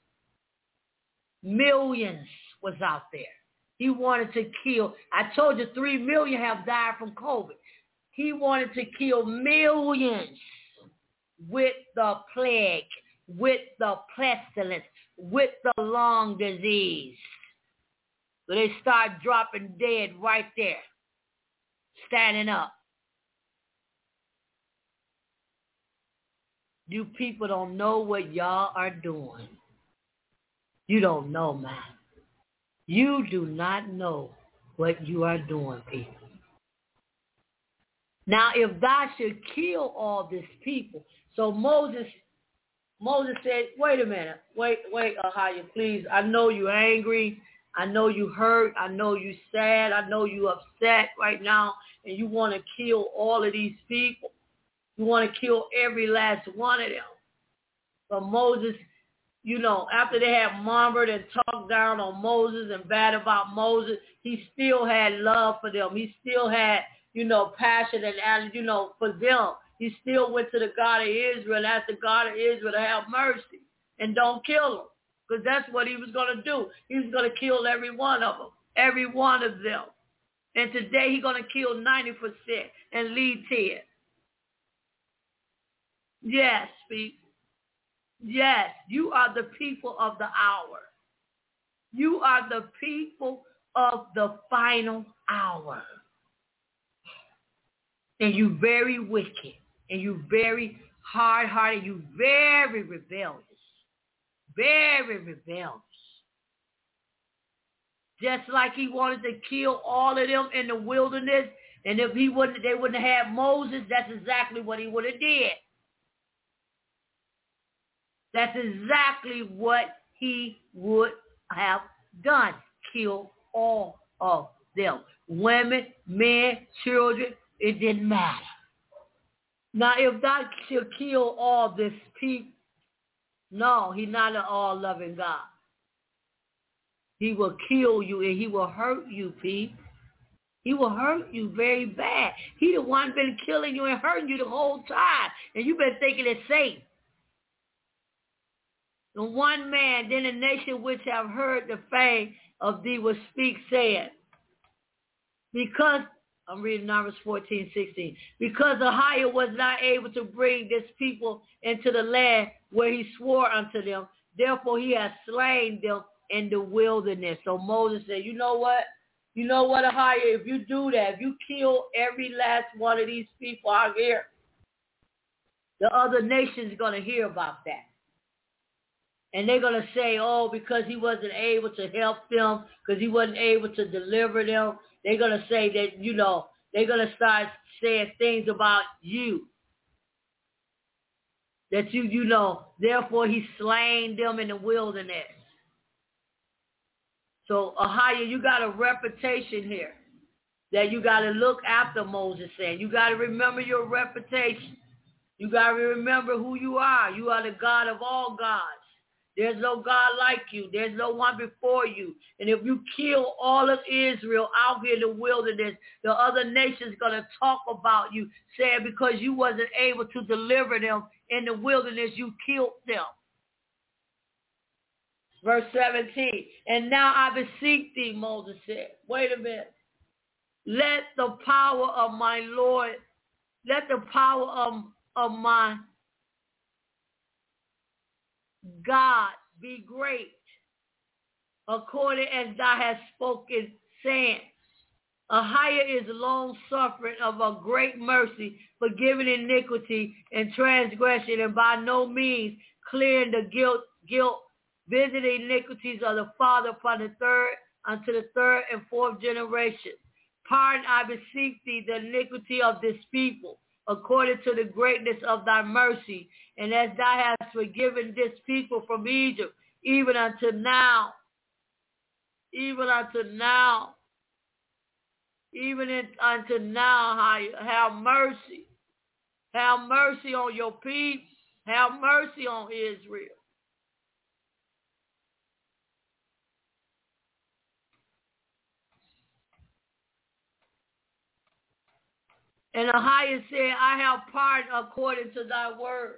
Millions was out there. He wanted to kill. I told you three million have died from COVID. He wanted to kill millions with the plague, with the pestilence, with the lung disease. So they start dropping dead right there, standing up. You people don't know what y'all are doing. You don't know, man. You do not know what you are doing, people. Now, if thou should kill all these people, so Moses, Moses said, wait a minute, wait, wait, Ahiah, please. I know you're angry. I know you hurt. I know you sad. I know you upset right now, and you want to kill all of these people. You want to kill every last one of them. But Moses, you know, after they had murmured and talked down on Moses and bad about Moses, he still had love for them. He still had, you know, passion and, you know, for them. He still went to the God of Israel and asked the God of Israel to have mercy and don't kill them, because that's what he was going to do. He was going to kill every one of them, every one of them. And today he's going to kill ninety percent and leave ten. Yes, speak. Yes, you are the people of the hour. You are the people of the final hour. And you very wicked, and you very hard-hearted, you very rebellious, very rebellious. Just like he wanted to kill all of them in the wilderness, and if he wouldn't, they wouldn't have had Moses, that's exactly what he would have did. That's exactly what he would have done. Kill all of them. Women, men, children, it didn't matter. Now, if God should kill all this people, no, he's not an all-loving God. He will kill you and he will hurt you, people. He will hurt you very bad. He the one been killing you and hurting you the whole time, and you've been thinking it's safe. And one man, then a nation which have heard the fame of thee will speak, saying, because, I'm reading Numbers fourteen, sixteen, because Ahiah was not able to bring this people into the land where he swore unto them, therefore he has slain them in the wilderness. So Moses said, you know what? You know what, Ahiah, if you do that, if you kill every last one of these people out here, the other nations are going to hear about that. And they're going to say, oh, because he wasn't able to help them, because he wasn't able to deliver them, they're going to say that, you know, they're going to start saying things about you. That you, you know, therefore he slain them in the wilderness. So, Ahiah, you got a reputation here that you got to look after, Moses said. You got to remember your reputation. You got to remember who you are. You are the God of all gods. There's no God like you. There's no one before you. And if you kill all of Israel out here in the wilderness, the other nations going to talk about you, saying because you wasn't able to deliver them in the wilderness, you killed them. Verse seventeen, and now I beseech thee, Moses said. Wait a minute. Let the power of my Lord, let the power of, of my God be great, according as thou hast spoken, saying, Ahiah is long-suffering of a great mercy, forgiving iniquity and transgression, and by no means clearing the guilt, guilt, visiting iniquities of the father upon the third, unto the third and fourth generation. Pardon, I beseech thee, the iniquity of this people, according to the greatness of thy mercy, and as thou hast forgiven this people from Egypt, even unto now, even unto now, even in, unto now, have mercy. Have mercy on your people. Have mercy on Israel. And Ahiah said, I have pardoned according to thy word.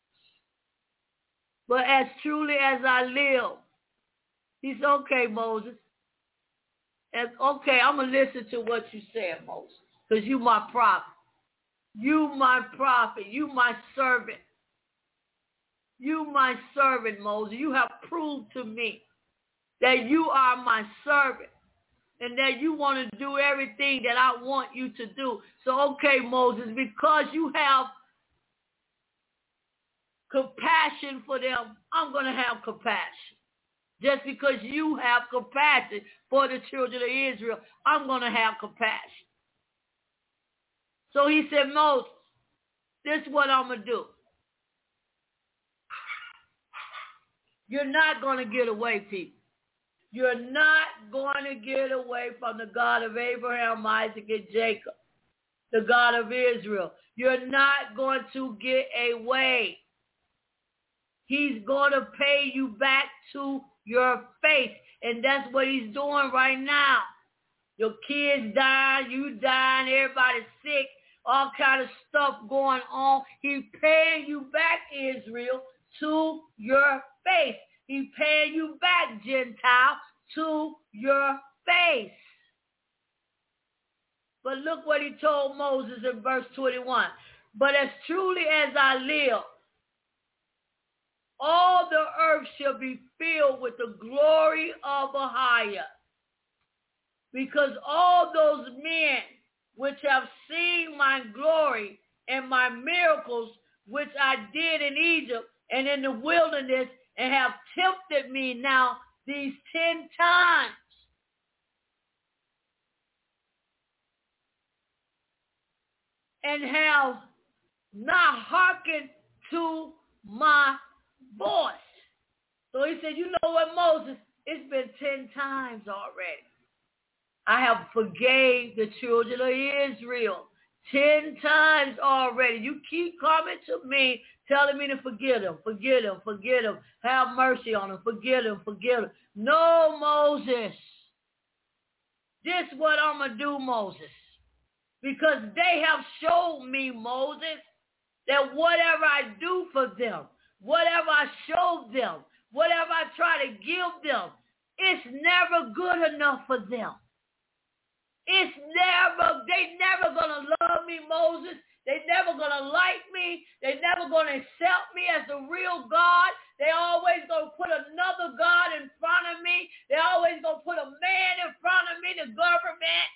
But as truly as I live, he said, okay, Moses. And okay, I'm going to listen to what you said, Moses, because you my prophet. You my prophet. You my servant. You my servant, Moses. You have proved to me that you are my servant, and that you want to do everything that I want you to do. So, okay, Moses, because you have compassion for them, I'm going to have compassion. Just because you have compassion for the children of Israel, I'm going to have compassion. So he said, Moses, this is what I'm going to do. You're not going to get away, people. You're not going to get away from the God of Abraham, Isaac, and Jacob, the God of Israel. You're not going to get away. He's going to pay you back to your face, and that's what he's doing right now. Your kids dying, you dying, everybody's sick, all kind of stuff going on. He's paying you back, Israel, to your face. He's paying you back, Gentile, to your face. But look what he told Moses in verse twenty-one. But as truly as I live, all the earth shall be filled with the glory of Ahiah. because all those men which have seen my glory and my miracles which I did in Egypt and in the wilderness, and have tempted me now these ten times. And have not hearkened to my voice. So he said, you know what, Moses? It's been ten times already. I have forgave the children of Israel ten times already. You keep coming to me, telling me to forgive them, forgive them, forgive them, have mercy on them, forgive them, forgive them. No, Moses. This is what I'm going to do, Moses. Because they have showed me, Moses, that whatever I do for them, whatever I show them, whatever I try to give them, it's never good enough for them. It's never, they never going to love me, Moses. They never going to like me. They never going to accept me as the real God. They always going to put another God in front of me. They always going to put a man in front of me, the government.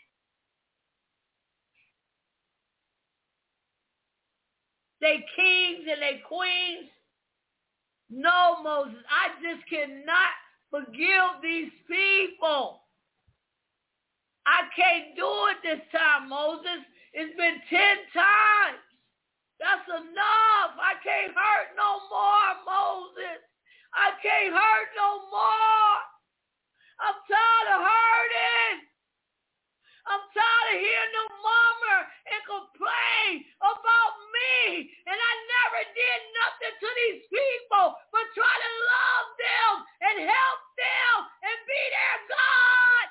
They kings and they queens. No, Moses, I just cannot forgive these people. I can't do it this time, Moses. It's been ten times. That's enough. I can't hurt no more, Moses. I can't hurt no more. I'm tired of hurting. I'm tired of hearing them murmur and complain about me. And I never did nothing to these people but try to love them and help them and be their God.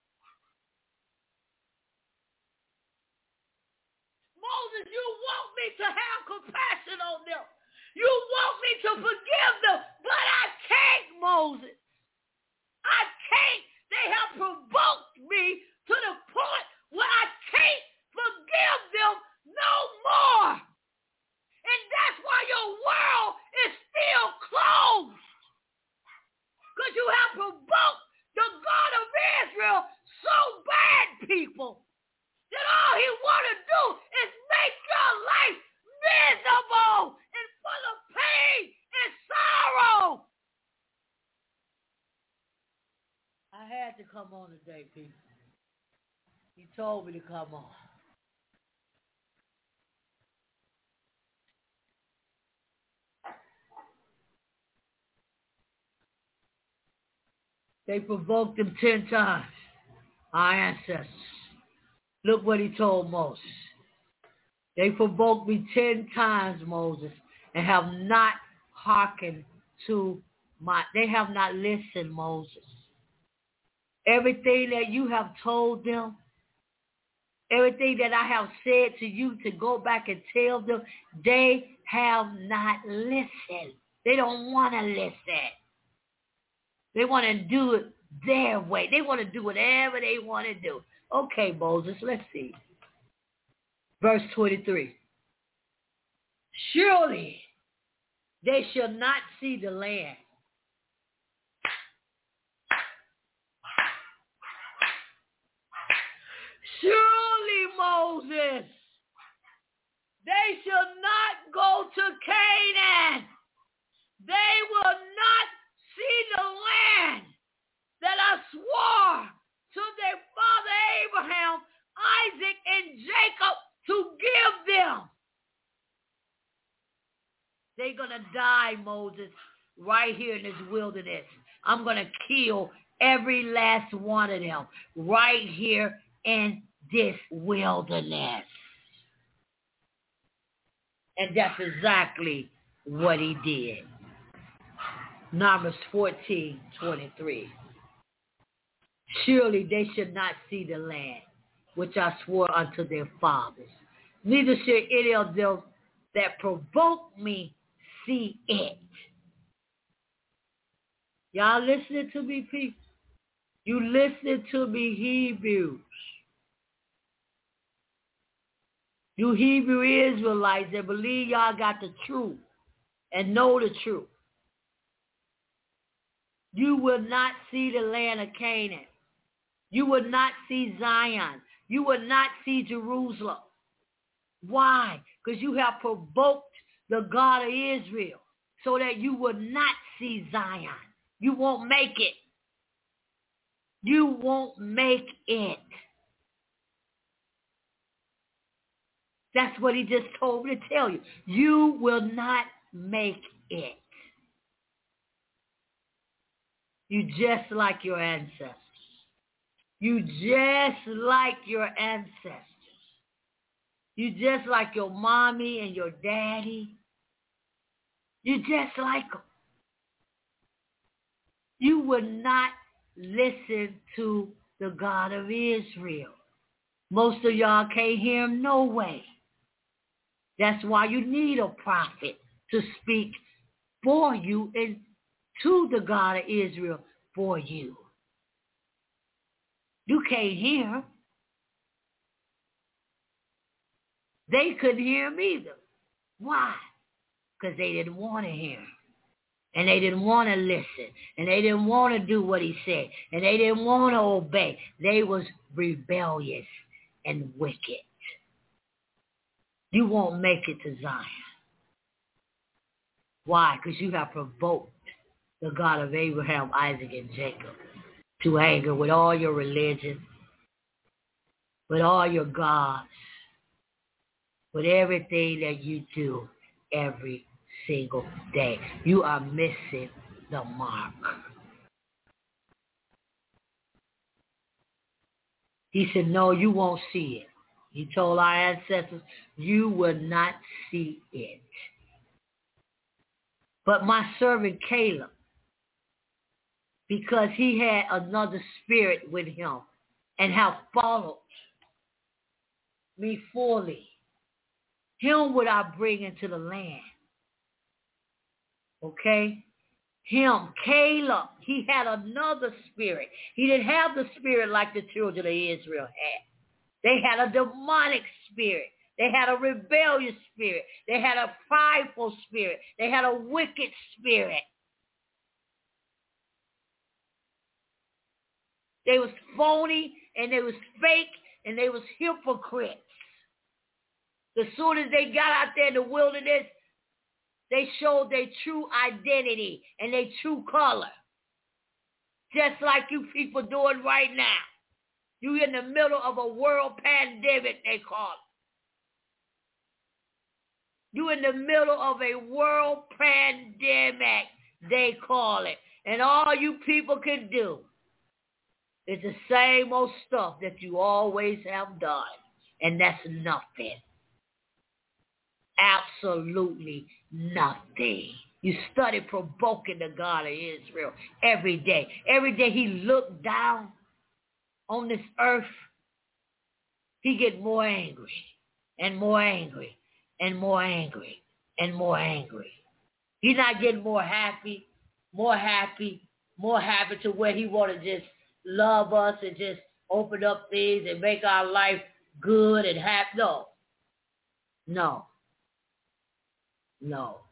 Moses, you want me to have compassion on them. You want me to forgive them, but I can't, Moses. I can't. They have provoked me to the point where I can't forgive them no more. And that's why your world is still closed. Because you have provoked the God of Israel so bad, people, that all he want to do is make your life miserable and full of pain and sorrow. I had to come on today, people. He told me to come on. They provoked him ten times, our ancestors. Look what he told Moses. They provoked me ten times, Moses, and have not hearkened to my, they have not listened, Moses. Everything that you have told them, everything that I have said to you to go back and tell them, they have not listened. They don't want to listen. They want to do it their way. They want to do whatever they want to do. Okay, Moses, let's see. Verse twenty-three. Surely they shall not see the land. Surely, Moses, they shall not go to Canaan. They will not see the land that I swore to their father Abraham, Isaac, and Jacob to give them. They're going to die, Moses, right here in this wilderness. I'm going to kill every last one of them right here in this wilderness. And that's exactly what he did. Numbers fourteen twenty-three. Surely they should not see the land which I swore unto their fathers. Neither should any of them that provoke me see it. Y'all listening to me, people? You listening to me, Hebrews? You Hebrew Israelites that believe y'all got the truth and know the truth. You will not see the land of Canaan. You will not see Zion. You will not see Jerusalem. Why? Because you have provoked the God of Israel so that you will not see Zion. You won't make it. You won't make it. That's what he just told me to tell you. You will not make it. You just like your ancestors. You just like your ancestors. You just like your mommy and your daddy. You just like them. You will not listen to the God of Israel. Most of y'all can't hear him no way. That's why you need a prophet to speak for you and to the God of Israel for you. You can't hear him. They couldn't hear him either. Why? Because they didn't want to hear him. And they didn't want to listen. And they didn't want to do what he said. And they didn't want to obey. They was rebellious and wicked. You won't make it to Zion. Why? Because you have provoked the God of Abraham, Isaac, and Jacob to anger with all your religion, with all your gods, with everything that you do every single day. You are missing the mark. He said, no, you won't see it. He told our ancestors, you will not see it. But my servant Caleb, because he had another spirit with him and have followed me fully, him would I bring into the land. Okay? Him, Caleb, he had another spirit. He didn't have the spirit like the children of Israel had. They had a demonic spirit. They had a rebellious spirit. They had a prideful spirit. They had a wicked spirit. They was phony and they was fake and they was hypocrites. As soon as they got out there in the wilderness, they showed their true identity and their true color. Just like you people doing right now. You in the middle of a world pandemic, they call it. You in the middle of a world pandemic, they call it. And all you people can do is the same old stuff that you always have done. And that's nothing. Absolutely nothing. You study provoking the God of Israel every day. Every day he looked down on this earth, he get more angry and more angry and more angry and more angry. He's not getting more happy, more happy, more happy to where he want to just love us and just open up things and make our life good and happy. No. No. No.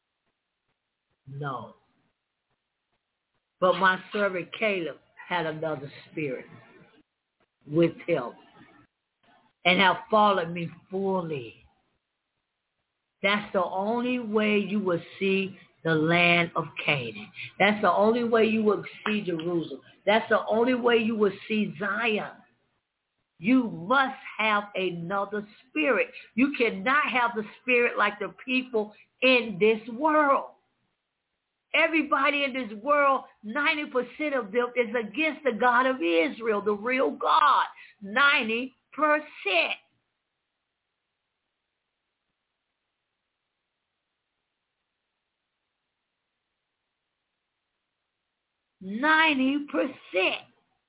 No. But my servant Caleb had another spirit with him and have followed me fully. That's the only way you will see the land of Canaan. That's the only way you will see Jerusalem. That's the only way you will see Zion. You must have another spirit. You cannot have the spirit like the people in this world. Everybody in this world, ninety percent of them is against the God of Israel, the real God. ninety percent. ninety percent.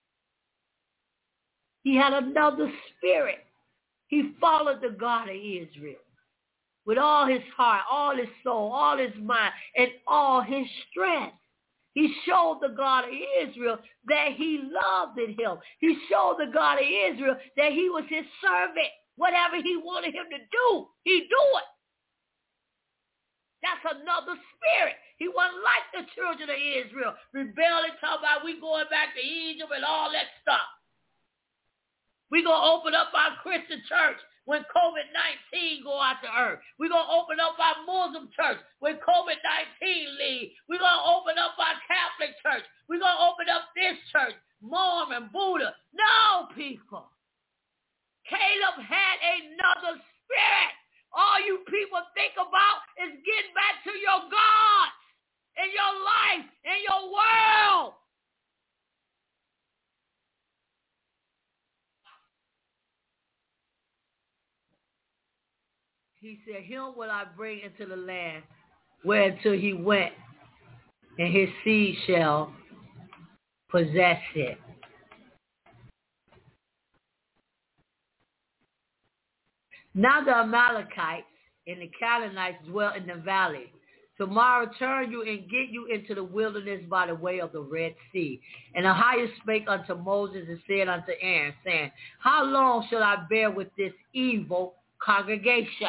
He had another spirit. He followed the God of Israel with all his heart, all his soul, all his mind, and all his strength. He showed the God of Israel that he loved him. He showed the God of Israel that he was his servant. Whatever he wanted him to do, he do it. That's another spirit. He wasn't like the children of Israel, rebelling, talking about we going back to Egypt and all that stuff. We're going to open up our Christian church when COVID nineteen go out to earth. We're going to open up our Muslim church when COVID nineteen leave. We're going to open up our Catholic church. We're going to open up this church, Mormon, Buddha. No, people. Caleb had another spirit. All you people think about is getting back to your God in your life, in your world. He said, him will I bring into the land whereunto he went, and his seed shall possess it. Now the Amalekites and the Canaanites dwell in the valley. Tomorrow turn you and get you into the wilderness by the way of the Red Sea. And Ahiah spake unto Moses and said unto Aaron, saying, how long shall I bear with this evil congregation?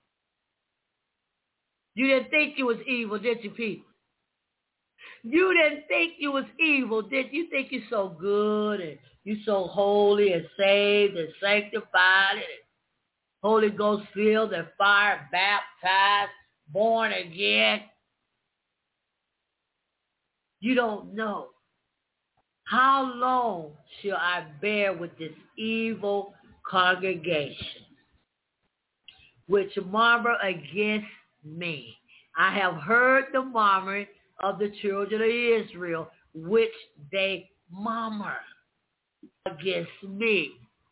You didn't think you was evil, did you, people? You didn't think you was evil, did you? You think you're so good and you're so holy and saved and sanctified and Holy Ghost filled and fire baptized, born again. You don't know. How long shall I bear with this evil congregation, which murmur against me? I have heard the murmuring of the children of Israel, which they murmur against me.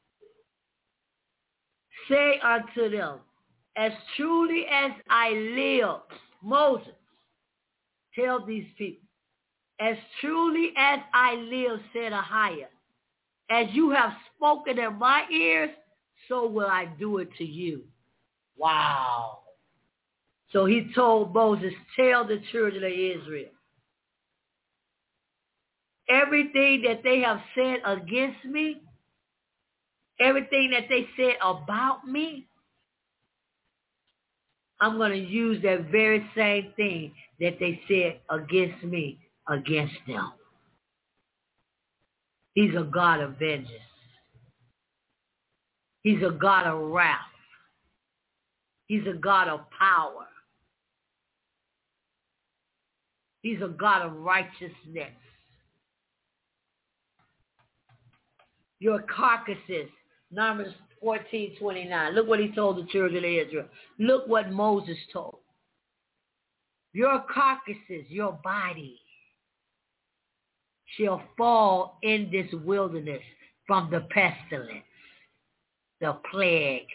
Say unto them, as truly as I live, Moses, tell these people, as truly as I live, said Ahiah, as you have spoken in my ears, so will I do it to you. Wow. So he told Moses, tell the children of Israel, everything that they have said against me, everything that they said about me, I'm going to use that very same thing that they said against me, against them. He's a God of vengeance. He's a God of wrath. He's a God of power. He's a God of righteousness. Your carcasses, Numbers fourteen twenty-nine. Look what he told the children of Israel. Look what Moses told. Your carcasses, your body, shall fall in this wilderness from the pestilence, the plague,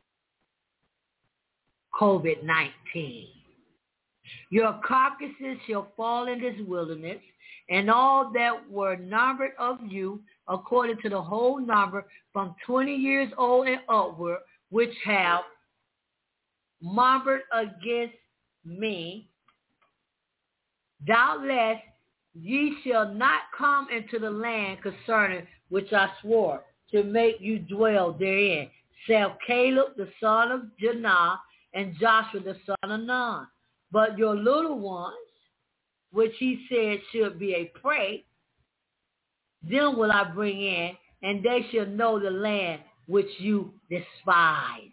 COVID nineteen. Your carcasses shall fall in this wilderness, and all that were numbered of you, according to the whole number, from twenty years old and upward, which have murmured against me, doubtless ye shall not come into the land concerning which I swore to make you dwell therein, save Caleb the son of Jephunneh and Joshua the son of Nun. But your little ones, which he said should be a prey, them will I bring in, and they shall know the land which you despise.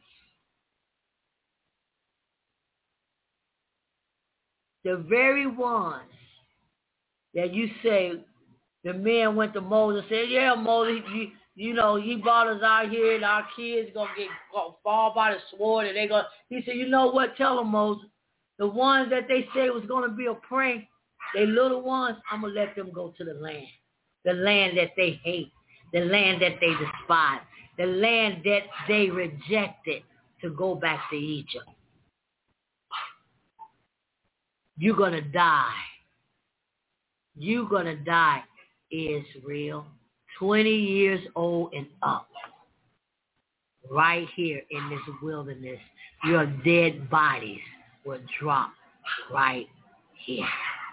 The very ones that you say, the men went to Moses and said, yeah, Moses, you, you know, he brought us out here and our kids going to get gonna fall by the sword. And they go. He said, you know what? Tell them, Moses, the ones that they say was going to be a prey, they little ones, I'm going to let them go to the land. The land that they hate, the land that they despise, the land that they rejected to go back to Egypt. You're going to die. You're going to die, Israel, twenty years old and up, right here in this wilderness. Your dead bodies will drop right here.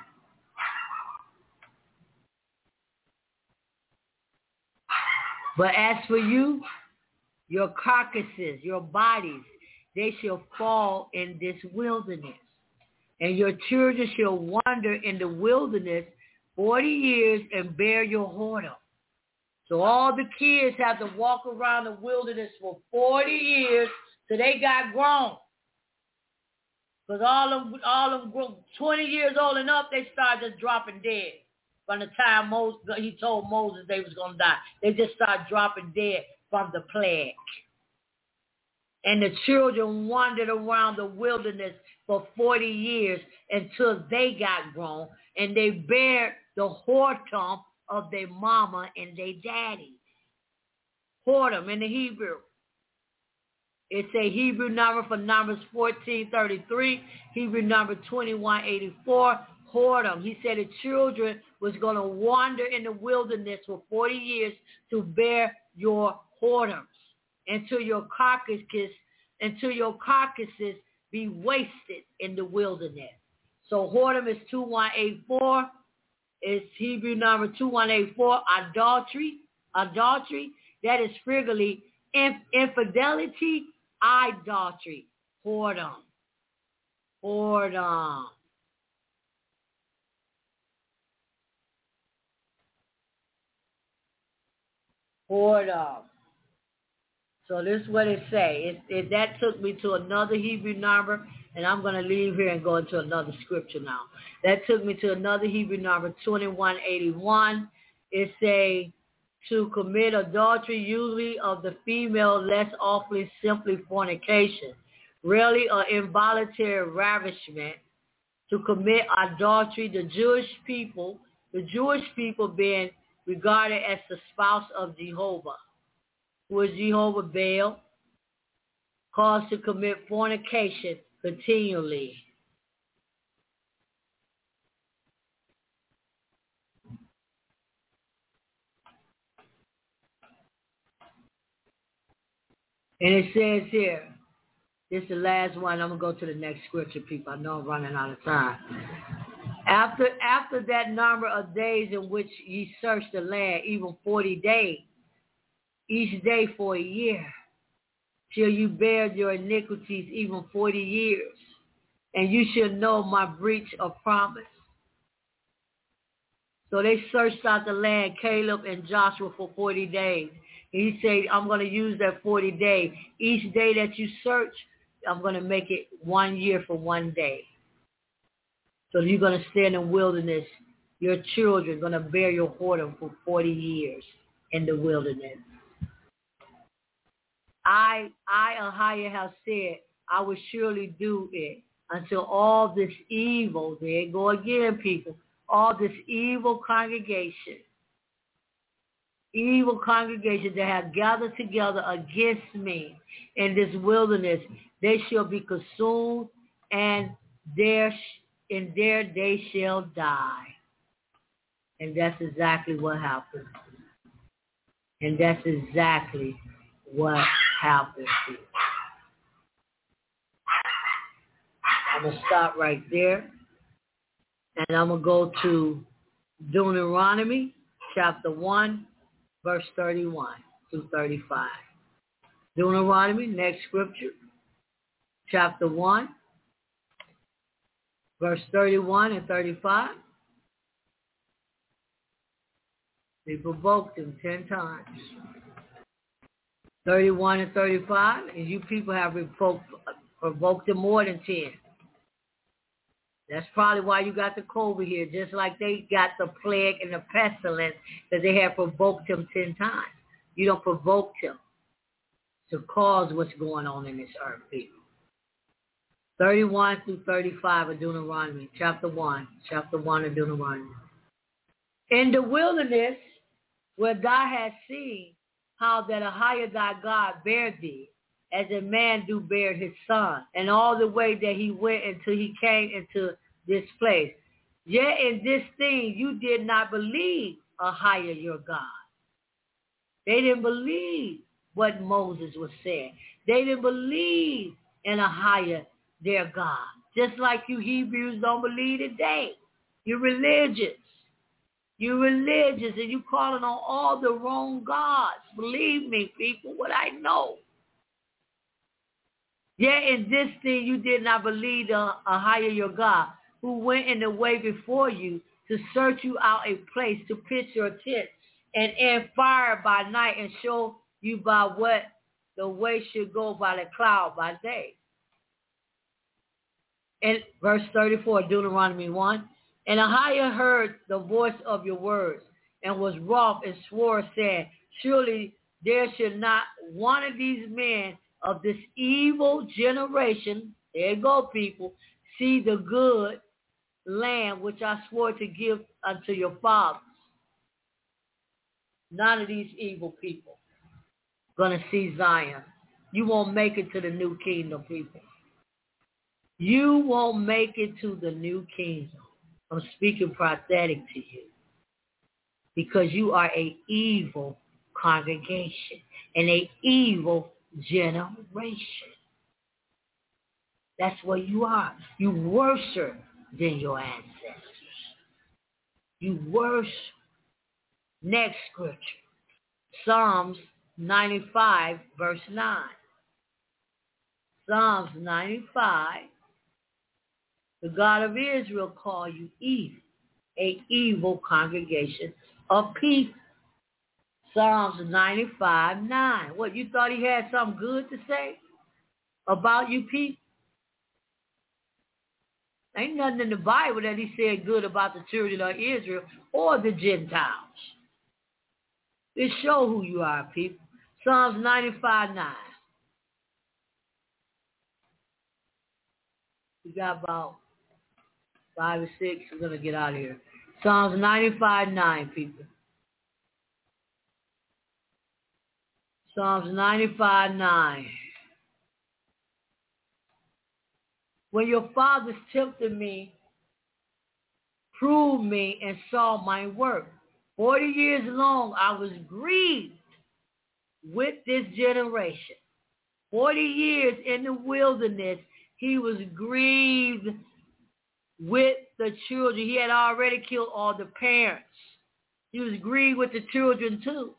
But as for you, your carcasses, your bodies, they shall fall in this wilderness. And your children shall wander in the wilderness forty years and bear your whoredom. So all the kids had to walk around the wilderness for forty years till they got grown. Because all of them, all of them, twenty years old and up, they started just dropping dead. From the time Moses, he told Moses they was going to die. They just started dropping dead from the plague. And the children wandered around the wilderness for forty years until they got grown. And they bared the whoredom of their mama and their daddy. Whoredom in the Hebrew. It's a Hebrew number for Numbers fourteen thirty-three, Hebrew number twenty-one eighty-four, whoredom. He said the children was going to wander in the wilderness for forty years to bear your whoredoms until your carcasses, until your carcasses be wasted in the wilderness. So whoredom is two one eight four. It's Hebrew number two one eight four, adultery. Adultery, that is frigidly infidelity, idolatry, whoredom. Whoredom. Whoredom. So this is what it say. It, it, that took me to another Hebrew number, and I'm going to leave here and go into another scripture now. That took me to another Hebrew number, twenty-one eighty-one. It say, to commit adultery, usually of the female, less awfully simply fornication, rarely or involuntary ravishment. To commit adultery, the Jewish people, the Jewish people being regarded as the spouse of Jehovah, who is Jehovah Baal, caused to commit fornication continually. And it says here, this is the last one. I'm going to go to the next scripture, people. I know I'm running out of time. After after that number of days in which ye search the land, even forty days, each day for a year, till you bear your iniquities even forty years, and you shall know my breach of promise. So they searched out the land, Caleb and Joshua, for forty days. And he said, I'm going to use that forty days. Each day that you search, I'm going to make it one year for one day. So you're going to stay in the wilderness. Your children are going to bear your whoredom for forty years in the wilderness. I, I, Ahiah, have said, I will surely do it until all this evil, there you go again, people, all this evil congregation, evil congregation that have gathered together against me in this wilderness, they shall be consumed, and there, and there they shall die. And that's exactly what happened. And that's exactly what happened. I'm going to stop right there. And I'm going to go to Deuteronomy chapter one, verse thirty-one through thirty-five. Deuteronomy, next scripture, chapter one, verse thirty-one and thirty-five. They provoked him ten times. thirty-one and thirty-five, and you people have provoked, provoked him more than ten. That's probably why you got the COVID here, just like they got the plague and the pestilence, that they have provoked him ten times. You don't provoke him to cause what's going on in this earth, people. thirty-one through thirty-five of Deuteronomy, chapter one, chapter one of Deuteronomy. In the wilderness, where thou hast seen how that Ahiah thy God bare thee, as a man do bear his son, and all the way that he went until he came into this place. Yet in this thing you did not believe Ahiah your God. They didn't believe what Moses was saying. They didn't believe in Ahiah their God. Just like you Hebrews don't believe today. You're religious. You're religious and you calling on all the wrong gods. Believe me, people, what I know. Yet in this thing you did not believe uh, Ahiah your God, who went in the way before you to search you out a place to pitch your tents, and in fire by night, and show you by what the way should go by the cloud by day. In verse thirty-four, Deuteronomy one, and Ahiah heard the voice of your words, and was wroth and swore, saying, surely there should not one of these men of this evil generation, there you go, people, see the good land which I swore to give unto your fathers. None of these evil people going to see Zion. You won't make it to the new kingdom, people. You won't make it to the new kingdom. I'm speaking prophetic to you. Because you are an evil congregation and an evil generation. That's what you are. You worship than your ancestors. You worship. Next scripture. Psalms ninety-five, verse nine. Psalms ninety-five. The God of Israel call you evil, a evil congregation of people. Psalms ninety-five, nine. What, you thought he had something good to say about you people? Ain't nothing in the Bible that he said good about the children of Israel or the Gentiles. It show who you are, people. Psalms ninety-five, nine. We got about five or six. We're going to get out of here. Psalms ninety-five, nine, people. Psalms ninety-five, nine. When your fathers tempted me, proved me, and saw my work, forty years long I was grieved with this generation. Forty years in the wilderness, he was grieved with the children. He had already killed all the parents. He was grieved with the children too.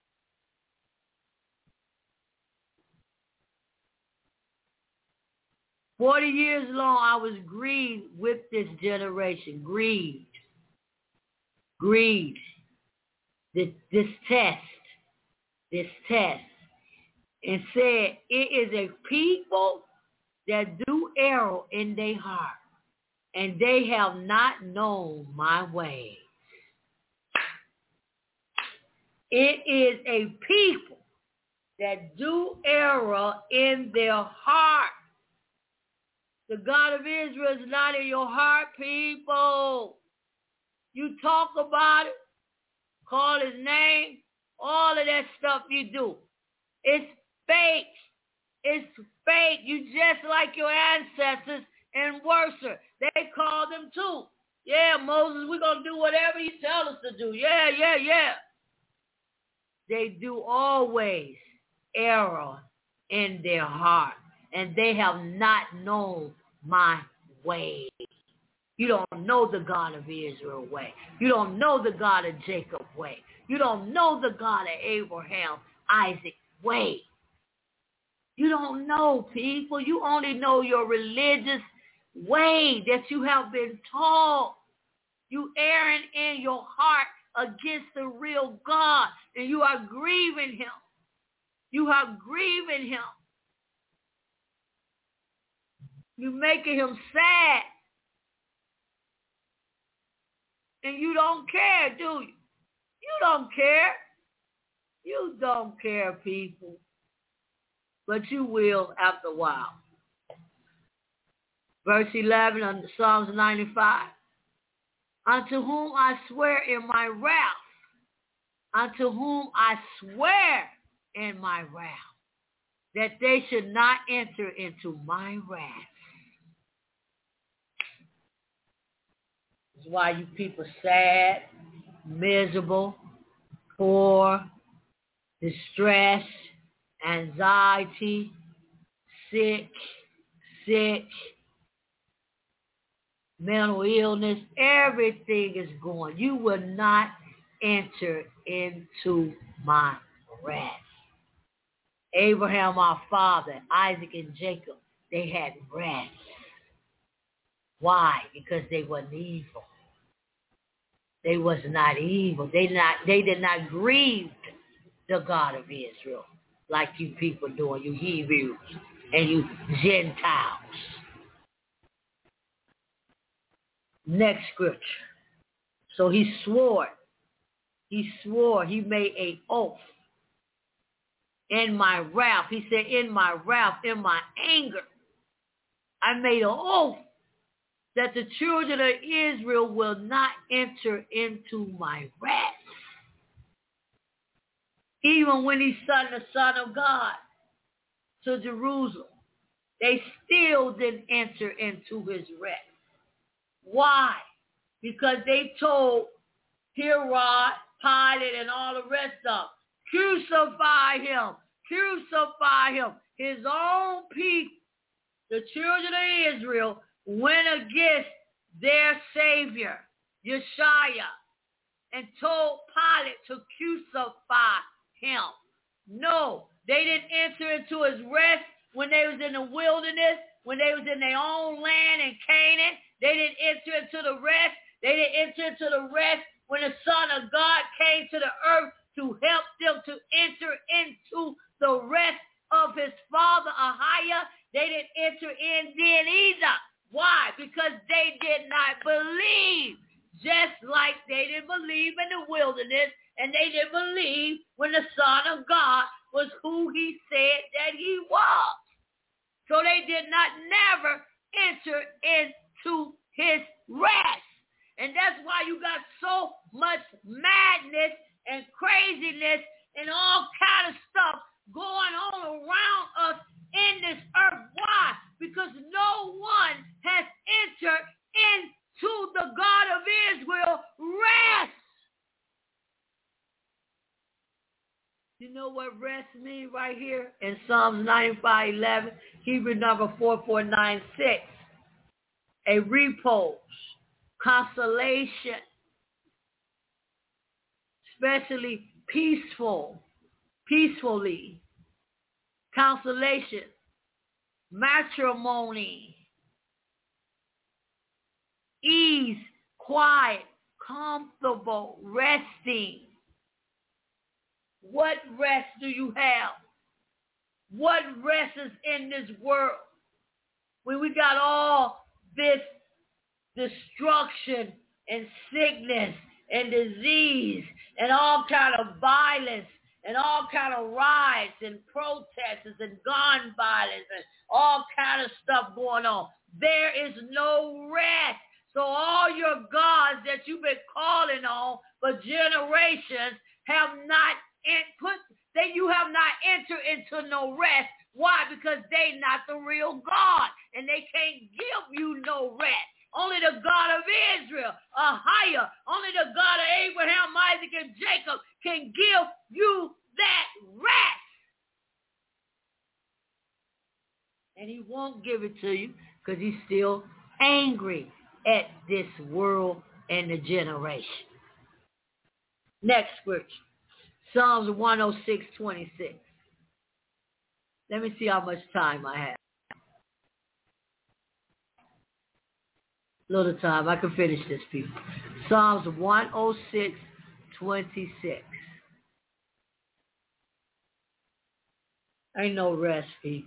Forty years long, I was grieved with this generation. Grieved. Grieved. This, this test. This test. And said, it is a people that do err in their heart, and they have not known my ways. It is a people that do err in their heart. The God of Israel is not in your heart, people. You talk about it, call his name, all of that stuff you do. It's fake. It's fake. You just like your ancestors and worship. They call them too. Yeah, Moses, we're going to do whatever you tell us to do. Yeah, yeah, yeah. They do always err in their heart, and they have not known my way. You don't know the God of Israel way. You don't know the God of Jacob way. You don't know the God of Abraham, Isaac way. You don't know, people. You only know your religious way that you have been taught. You erring in your heart against the real God, and you are grieving him. You are grieving him. You're making him sad. And you don't care, do you? You don't care. You don't care, people. But you will after a while. Verse eleven of Psalms ninety-five. Unto whom I swear in my wrath, unto whom I swear in my wrath, that they should not enter into my wrath. That's why you people sad, miserable, poor, distressed, anxiety, sick, sick, mental illness, everything is going. You will not enter into my rest. Abraham, our father, Isaac and Jacob, they had rest. Why? Because they weren't evil. They was not evil. They not. They did not grieve the God of Israel like you people doing, you Hebrews and you Gentiles. Next scripture. So he swore. He swore. He made an oath. In my wrath, he said, in my wrath, in my anger, I made an oath that the children of Israel will not enter into my rest. Even when he sent the Son of God to Jerusalem, they still didn't enter into his rest. Why? Because they told Herod, Pilate, and all the rest of them, crucify him, crucify him. His own people, the children of Israel, went against their Savior, Yeshua, and told Pilate to crucify him. No, they didn't enter into his rest when they was in the wilderness, when they was in their own land in Canaan. They didn't enter into the rest. They didn't enter into the rest when the Son of God came to the earth to help them to enter into the rest of his father, Ahiah. They didn't enter in then either. Why? Because they did not believe. Just like they didn't believe in the wilderness, and they didn't believe when the Son of God was who he said that he was. So they did not never enter into his rest. And that's why you got so much madness and craziness and all kind of stuff going on around us in this earth. Why? Because no one has entered into the God of Israel rest. You know what rest means right here in Psalms ninety-five eleven, Hebrew number four four nine six. A repose, consolation, especially peaceful, peacefully, consolation, matrimony, ease, quiet, comfortable, resting. What rest do you have? What rest is in this world? When we got all this destruction and sickness and disease and all kind of violence and all kind of riots and protests and gun violence and all kind of stuff going on. There is no rest. So all your gods that you've been calling on for generations have not in, put that you have not entered into no rest. Why? Because they not the real God, and they can't give you no rest. Only the God of Israel, Ahiah, only the God of Abraham, Isaac, and Jacob can give you that rest. And he won't give it to you because he's still angry at this world and the generation. Next scripture, Psalms one oh six twenty-six. Let me see how much time I have. Little time. I can finish this, people. Psalms one oh six twenty-six. Ain't no rest, people.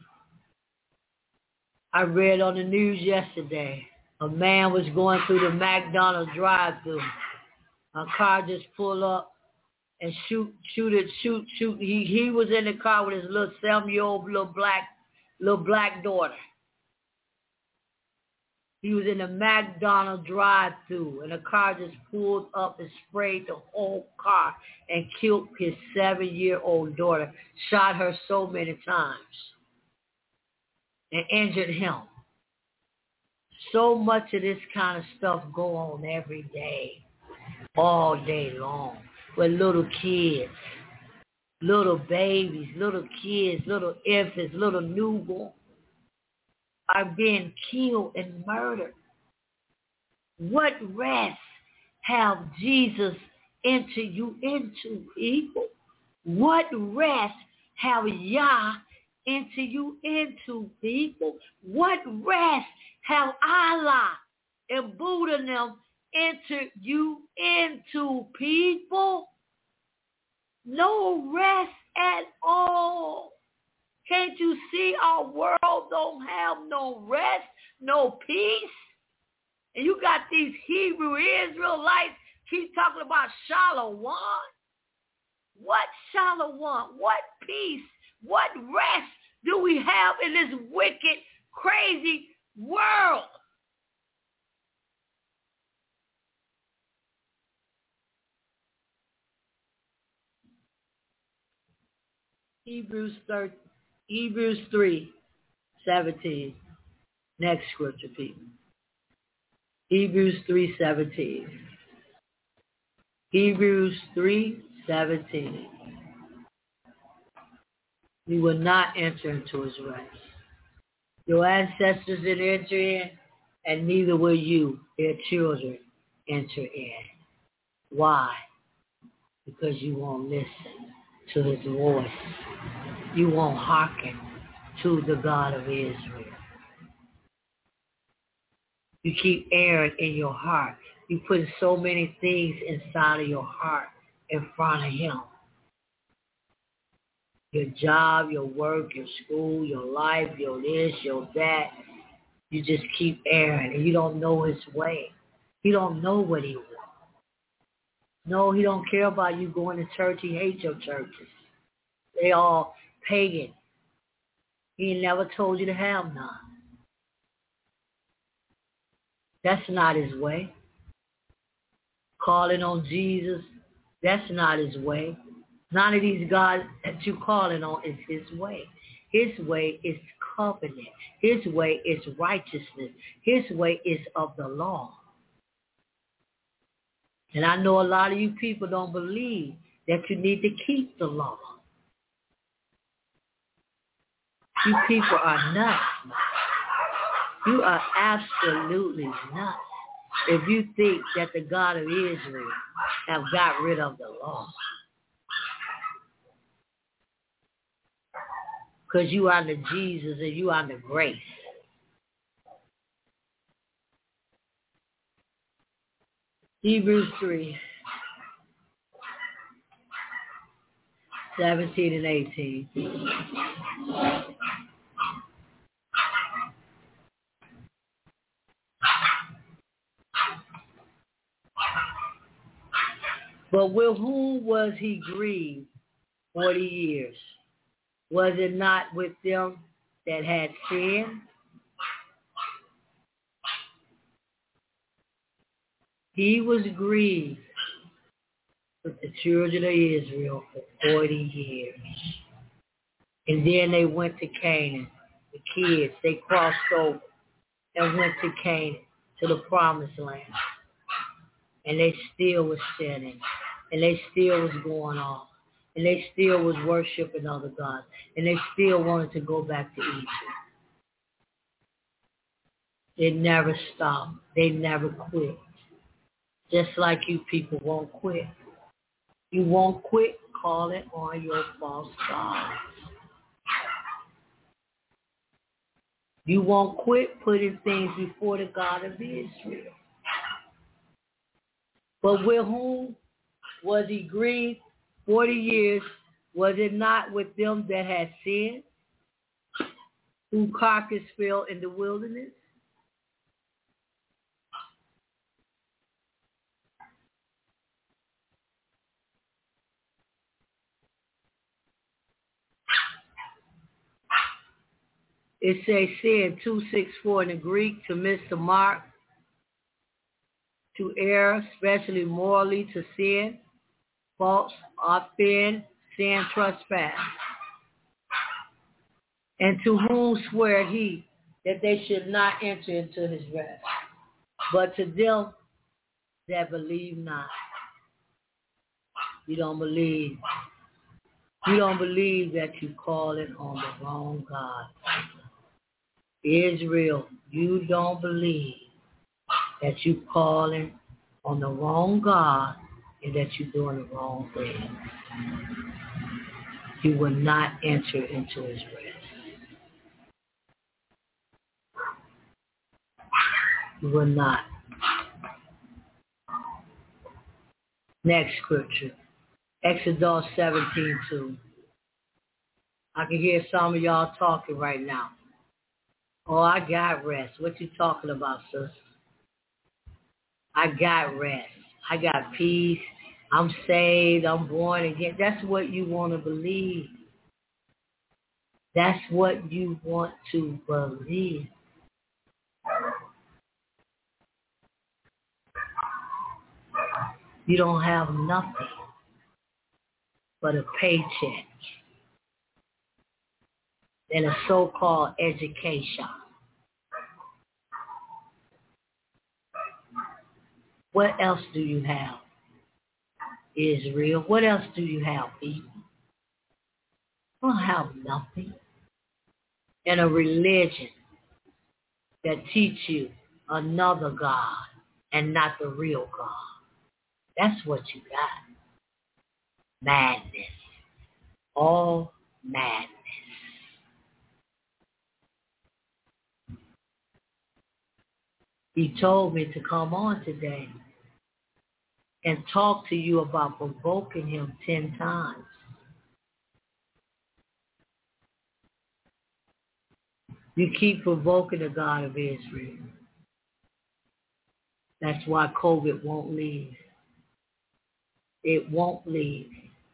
I read on the news yesterday, a man was going through the McDonald's drive-thru. A car just pulled up and shoot, shoot it, shoot, shoot. He he was in the car with his little seven-year-old little black, little black daughter. He was in the McDonald's drive-thru, and a car just pulled up and sprayed the whole car and killed his seven-year-old daughter, shot her so many times, and injured him. So much of this kind of stuff go on every day, all day long, with little kids, little babies, little kids, little infants, little newborns are being killed and murdered. What rest have Jesus entered you into, people? What rest have Yah entered you into, people? What rest have Allah and Buddha them entered you into, people. No rest at all. Can't you see our world don't have no rest, no peace? And you got these Hebrew Israelites keep talking about Shalom. What Shalom? What peace? What rest do we have in this wicked, crazy world? Hebrews thirteen, Hebrews three, seventeen. Next scripture, people. Hebrews three, seventeen. Hebrews three, seventeen. We will not enter into his rest. Your ancestors didn't enter in, and neither will you, their children, enter in. Why? Because you won't listen to his voice. You won't hearken to the God of Israel. You keep erring in your heart. You put so many things inside of your heart in front of him. Your job, your work, your school, your life, your this, your that. You just keep erring and you don't know his way. You don't know what he wants. No, he don't care about you going to church. He hates your churches. They all pagan. He never told you to have none. That's not his way. Calling on Jesus, that's not his way. None of these gods that you're calling on is his way. His way is covenant. His way is righteousness. His way is of the law. And I know a lot of you people don't believe that you need to keep the law. You people are nuts. You are absolutely nuts if you think that the God of Israel have got rid of the law. Because you are under Jesus and you are under grace. Hebrews three, seventeen and eighteen. But with whom was he grieved forty years? Was it not with them that had sinned? He was grieved with the children of Israel for forty years. And then they went to Canaan. The kids, they crossed over and went to Canaan, to the promised land. And they still was sinning. And they still was going on. And they still was worshiping other gods. And they still wanted to go back to Egypt. They never stopped. They never quit. Just like you people won't quit. You won't quit calling on your false gods. You won't quit putting things before the God of Israel. But with whom was he grieved forty years? Was it not with them that had sinned, whose carcass fell in the wilderness? It says sin two sixty-four in the Greek, to miss the mark, to err, especially morally, to sin, false, offend, sin, trespass. And to whom sware he that they should not enter into his rest, but to them that believe not. You don't believe. You don't believe that you're calling on the wrong God. Israel, you don't believe that you're calling on the wrong God and that you're doing the wrong thing. You will not enter into his rest. You will not. Next scripture, Exodus seventeen two. I can hear some of y'all talking right now. Oh, I got rest. What you talking about, sis? I got rest. I got peace. I'm saved. I'm born again. That's what you want to believe. That's what you want to believe. You don't have nothing but a paycheck and a so-called education. What else do you have, Israel? What else do you have, people? You don't have nothing. And a religion that teach you another God and not the real God. That's what you got. Madness. All madness. He told me to come on today and talk to you about provoking him ten times. You keep provoking the God of Israel. That's why COVID won't leave. It won't leave.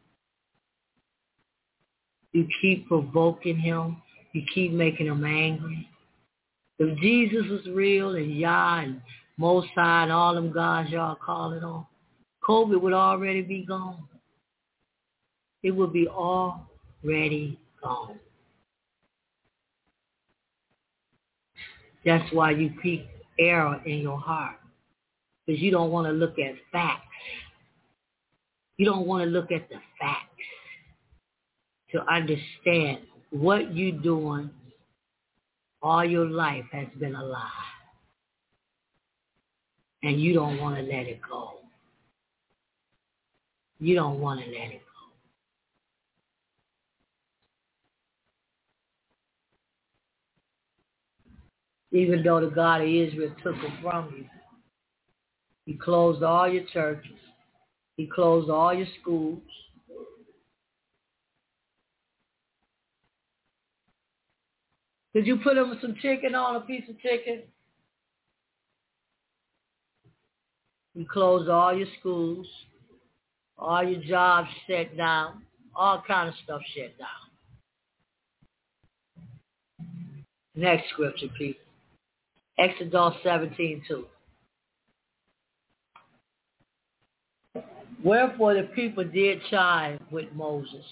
You keep provoking him. You keep making him angry. If Jesus was real and Yah and Most High and all them gods y'all calling on, COVID would already be gone. It would be already gone. That's why you keep error in your heart. Because you don't want to look at facts. You don't want to look at the facts to understand what you're doing all your life has been a lie. And you don't want to let it go. You don't want to let it go. Even though the God of Israel took it from you. He closed all your churches. He closed all your schools. Did you put him some chicken on a piece of chicken? He closed all your schools. All your jobs shut down. All kind of stuff shut down. Next scripture, people. Exodus seventeen two. Wherefore the people did chide with Moses.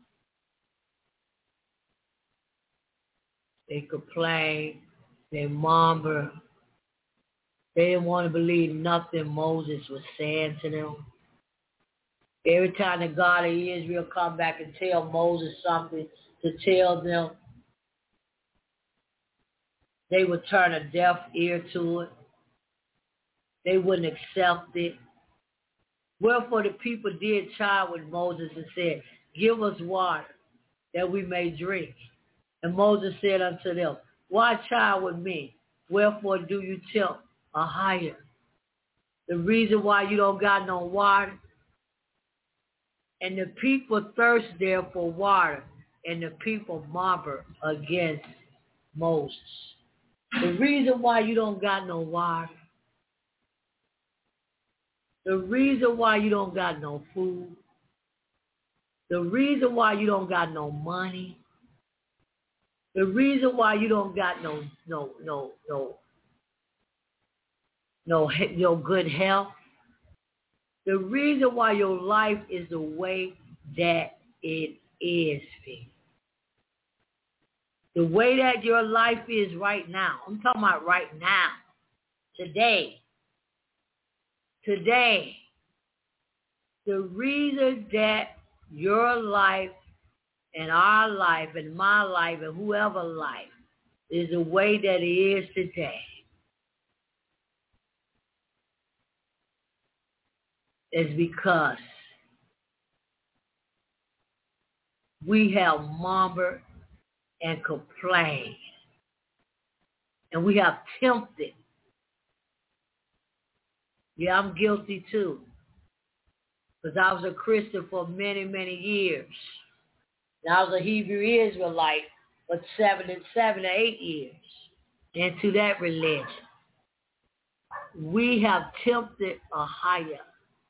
They complained. They murmured. They didn't want to believe nothing Moses was saying to them. Every time the God of Israel come back and tell Moses something to tell them, they would turn a deaf ear to it. They wouldn't accept it. Wherefore the people did chide with Moses and said, give us water that we may drink. And Moses said unto them, why chide with me? Wherefore do you tempt a higher? The reason why you don't got no water, and the people thirst there for water, and the people murmur against Moses. The reason why you don't got no water, the reason why you don't got no food, the reason why you don't got no money, the reason why you don't got no no no no no no good health, the reason why your life is the way that it is, people. The way that your life is right now. I'm talking about right now. Today. Today. The reason that your life and our life and my life and whoever's life is the way that it is today is because we have murmured and complained. And we have tempted. Yeah, I'm guilty too. because I was a Christian for many, many years. And I was a Hebrew Israelite for seven and seven or eight years into that religion. We have tempted Ahia.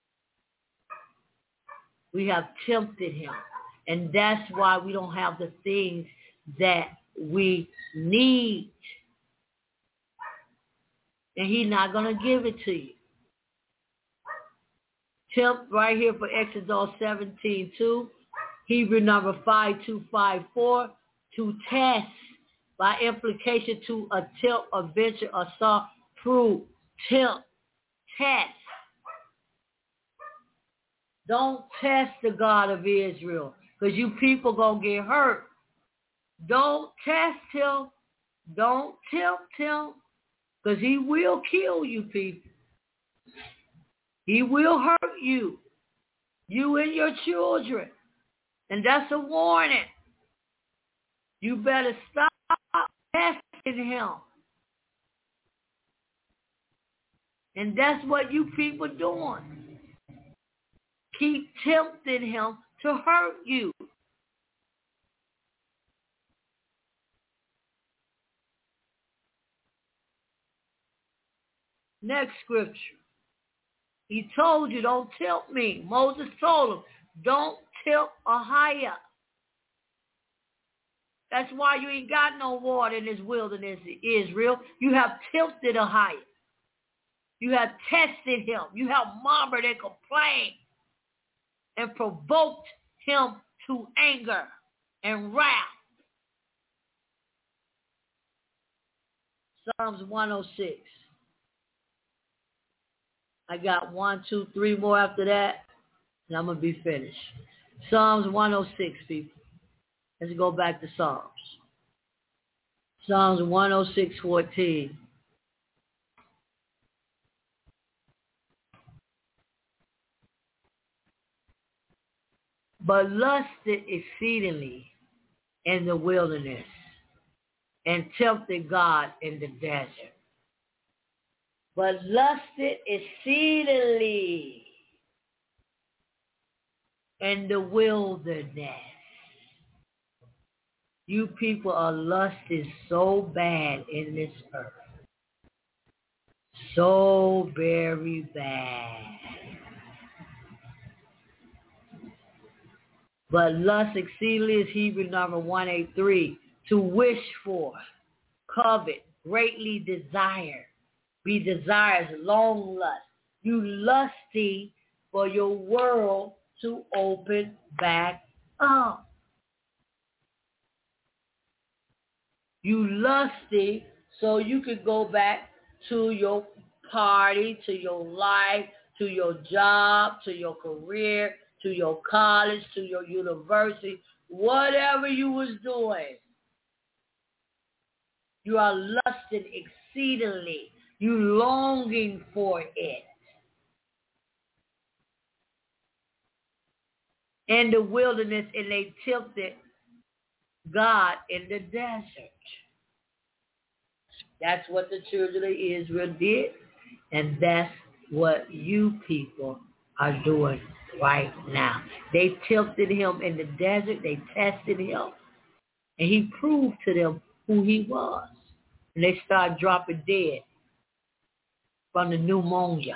We have tempted him. And that's why we don't have the things that we need. And he's not going to give it to you. Tempt right here for Exodus seventeen two. Hebrew number five two five four. To test, by implication, to attempt, a venture, assault, prove, tempt, test. Don't test the God of Israel, because you people going to get hurt. Don't test him. Don't tempt him, because he will kill you people. He will hurt you. You and your children. And that's a warning. You better stop testing him. And that's what you people doing. Keep tempting him to hurt you. Next scripture. He told you, don't tempt me. Moses told him, don't tempt Ahia. That's why you ain't got no water in this wilderness, Israel. You have tempted Ahia. You have tested him. You have murmured and complained and provoked him to anger and wrath. Psalms one oh six. I got one, two, three more after that, and I'm going to be finished. Psalms one oh six, people. Let's go back to Psalms. Psalms one oh six, fourteen. But lusted exceedingly in the wilderness and tempted God in the desert. But lusted exceedingly in the wilderness. You people are lusted so bad in this earth. So very bad. But lust exceedingly is Hebrew number one eighty-three. To wish for, covet, greatly desire. Be desires, long lust. You lusty for your world to open back up. You lusty so you could go back to your party, to your life, to your job, to your career, to your college, to your university, whatever you was doing. You are lusting exceedingly. You longing for it. In the wilderness, and they tempted God in the desert. That's what the children of Israel did, and that's what you people are doing right now. They tempted him in the desert. They tested him, and he proved to them who he was. And they started dropping dead from the pneumonia.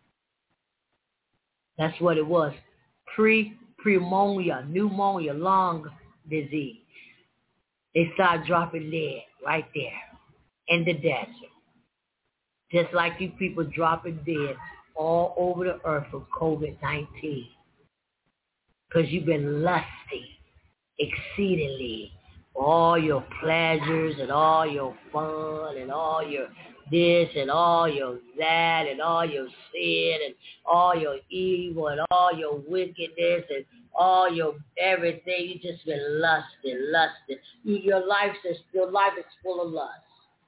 That's what it was. Pre pneumonia, pneumonia, lung disease. They started dropping dead right there in the desert. Just like you people dropping dead all over the earth from covid nineteen. Because you've been lusty exceedingly. All your pleasures and all your fun and all your this and all your that and all your sin and all your evil and all your wickedness and all your everything. You just been lusting, lusting. You, your life is your life is full of lust.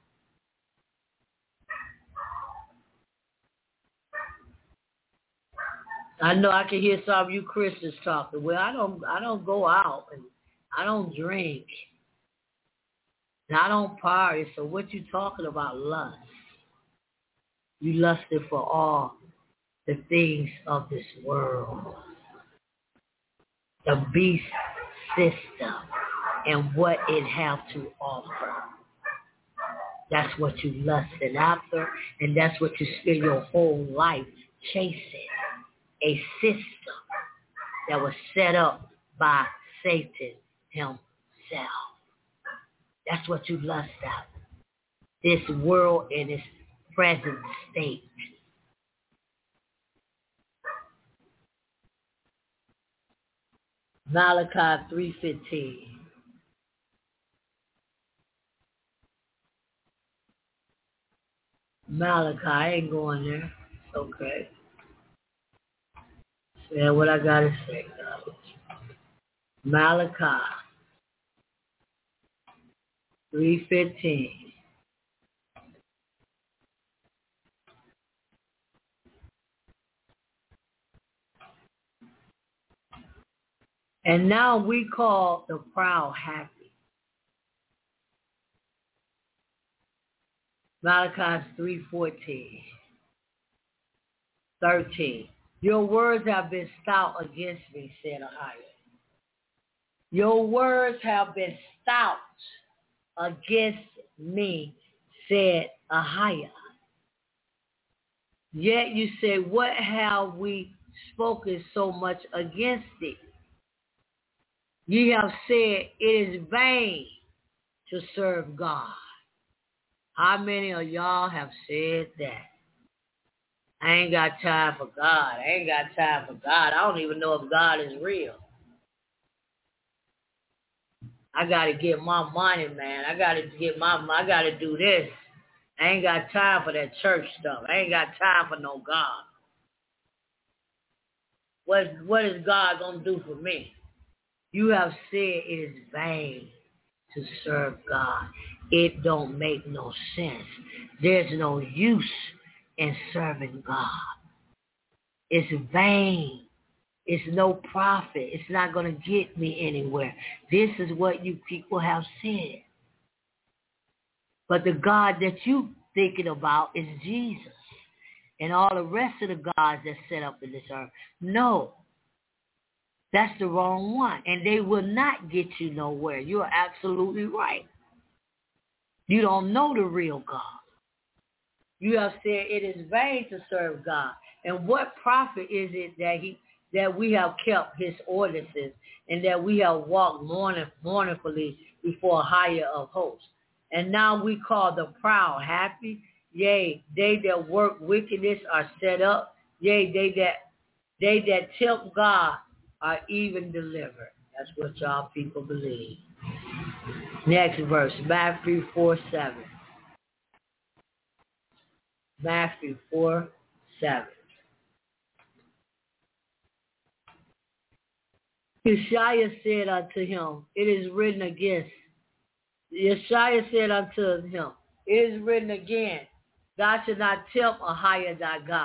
I know I can hear some of you Christians talking. Well, I don't I don't go out and I don't drink. And I don't party, so what you talking about lust? You lusted for all the things of this world. the beast system and what it have to offer. That's what you lusted after, and that's what you spend your whole life chasing. A system that was set up by Satan himself. That's what you lust after. This world in its present state. Malachi three fifteen. Malachi, I ain't going there. Okay. Say what I gotta say, God. Malachi three fifteen. And now we call the proud happy. Malachi three fourteen. thirteen. Your words have been stout against me, said Ahiah. Your words have been stout against me, said Ahiah. Yet you say, what have we spoken so much against thee? Ye have said, it is vain to serve God. How many of y'all have said that? I ain't got time for God. I ain't got time for God. I don't even know if God is real. I got to get my money, man. I got to get my, I got to do this. I ain't got time for that church stuff. I ain't got time for no God. What, what is God going to do for me? You have said it is vain to serve God. It don't make no sense. There's no use in serving God. It's vain. It's no profit. It's not going to get me anywhere. This is what you people have said. But the God that you thinking about is Jesus and all the rest of the gods that's set up in this earth. No, that's the wrong one. And they will not get you nowhere. You're absolutely right. You don't know the real God. You have said it is vain to serve God. And what profit is it that he that we have kept his ordinances and that we have walked mourn, mournfully before a higher of hosts? And now we call the proud happy. Yea, they that work wickedness are set up. Yea, they that they that tempt God are even delivered. That's what y'all people believe. Next verse, Matthew four seven. Matthew four seven. Yeshua said unto him, it is written against. Yeshua said unto him, it is written again, thou shalt not tempt Ahiah thy God.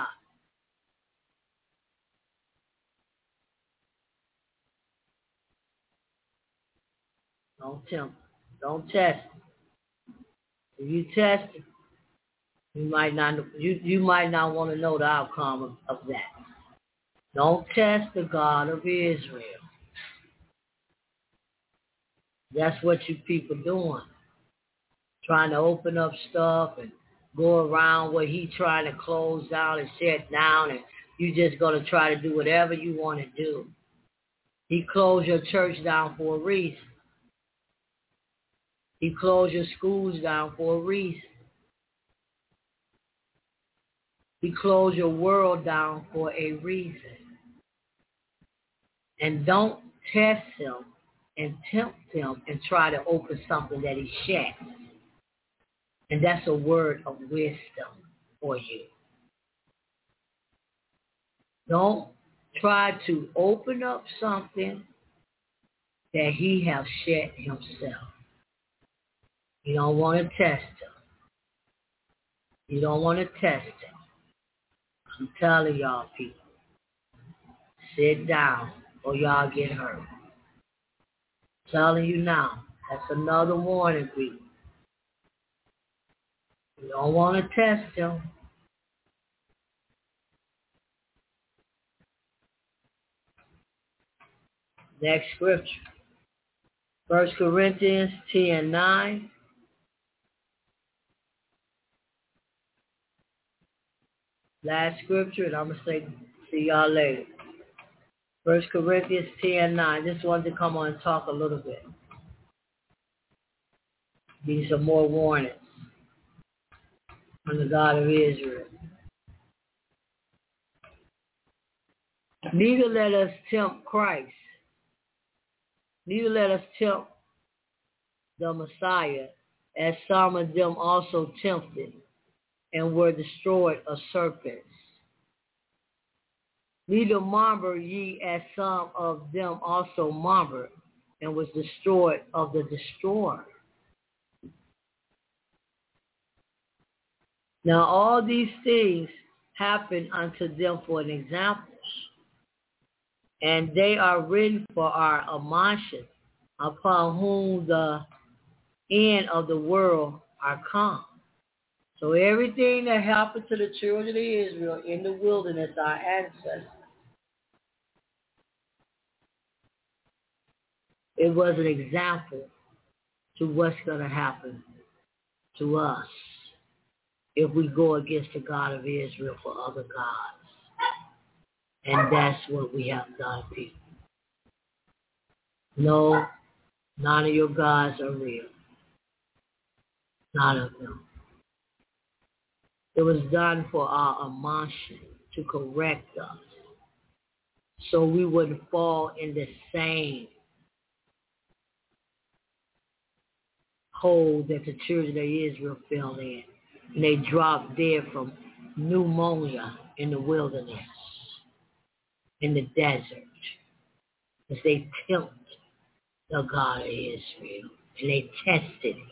Don't tempt. Don't test. If you test, you might not. You you might not want to know the outcome of, of that. Don't test the God of Israel. That's what you people doing. Trying to open up stuff and go around what he trying to close down and shut down, and you just gonna try to do whatever you want to do. He closed your church down for a reason. He closed your schools down for a reason. He closed your world down for a reason. And don't test him and tempt him and try to open something that he shut. And that's a word of wisdom for you. Don't try to open up something that he has shut himself. You don't want to test him. You don't want to test him. I'm telling y'all people, sit down or y'all get hurt. I'm telling you now, that's another warning, people. You don't want to test him. Next scripture. First Corinthians ten nine. Last scripture, and I'm going to say, see y'all later. First Corinthians ten nine. Just wanted to come on and talk a little bit. Give you some more warnings from the God of Israel. Neither let us tempt Christ. Neither let us tempt the Messiah, as some of them also tempted and were destroyed of serpents. Neither murmur ye, as some of them also murmured and was destroyed of the destroyer. Now all these things happen unto them for an example, and they are written for our admonition, upon whom the end of the world are come. So everything that happened to the children of Israel in the wilderness, our ancestors, it was an example to what's going to happen to us if we go against the God of Israel for other gods. And that's what we have done, people. No, none of your gods are real. None of them. It was done for our admonition, to correct us, so we wouldn't fall in the same hole that the children of Israel fell in. And they dropped dead from pneumonia in the wilderness, in the desert, as they tempted the God of Israel, and they tested him.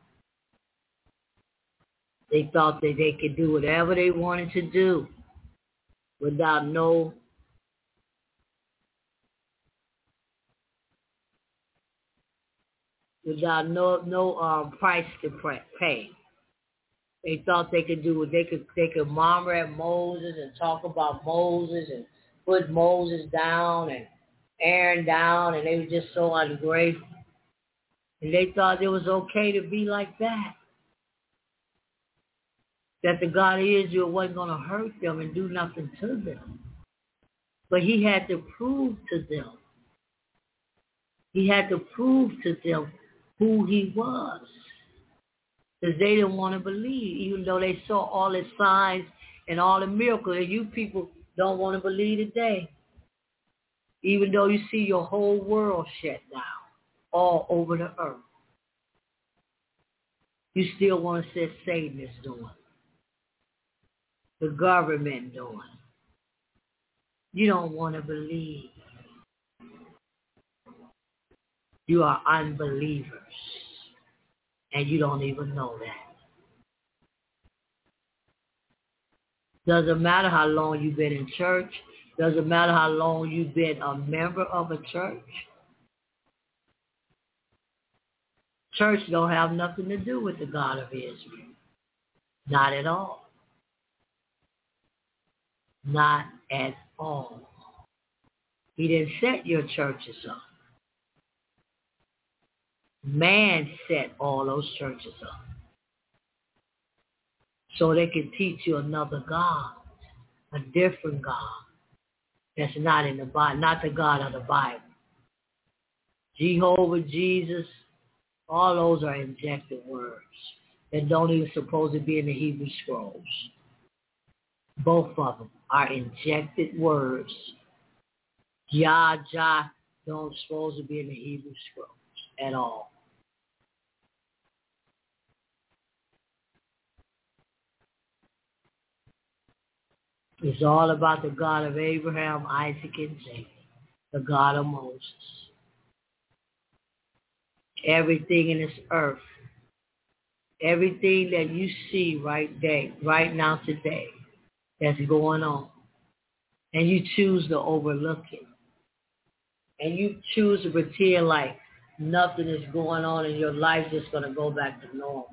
They thought that they could do whatever they wanted to do without no without no no um price to pay. They thought they could do what they could they could murmur at Moses and talk about Moses and put Moses down and Aaron down, and they were just so ungrateful. And they thought it was okay to be like that. That the God of Israel wasn't going to hurt them and do nothing to them. But he had to prove to them. He had to prove to them who he was. Because they didn't want to believe, even though they saw all the signs and all the miracles. And you people don't want to believe today. Even though you see your whole world shut down all over the earth. You still want to say Satan is doing. The government doing. You don't want to believe. You are unbelievers. And you don't even know that. Doesn't matter how long you've been in church. Doesn't matter how long you've been a member of a church. Church don't have nothing to do with the God of Israel. Not at all. Not at all. He didn't set your churches up. Man set all those churches up. So they can teach you another God, a different God that's not in the Bible, not the God of the Bible. Jehovah, Jesus, all those are injected words that don't even supposed to be in the Hebrew Scrolls. Both of them are injected words. Yah, Jah, don't supposed to be in the Hebrew Scrolls at all. It's all about the God of Abraham, Isaac, and Jacob, the God of Moses. Everything in this earth, everything that you see right day, right now today, that's going on, and you choose to overlook it, and you choose to pretend like nothing is going on and your life's just going to go back to normal.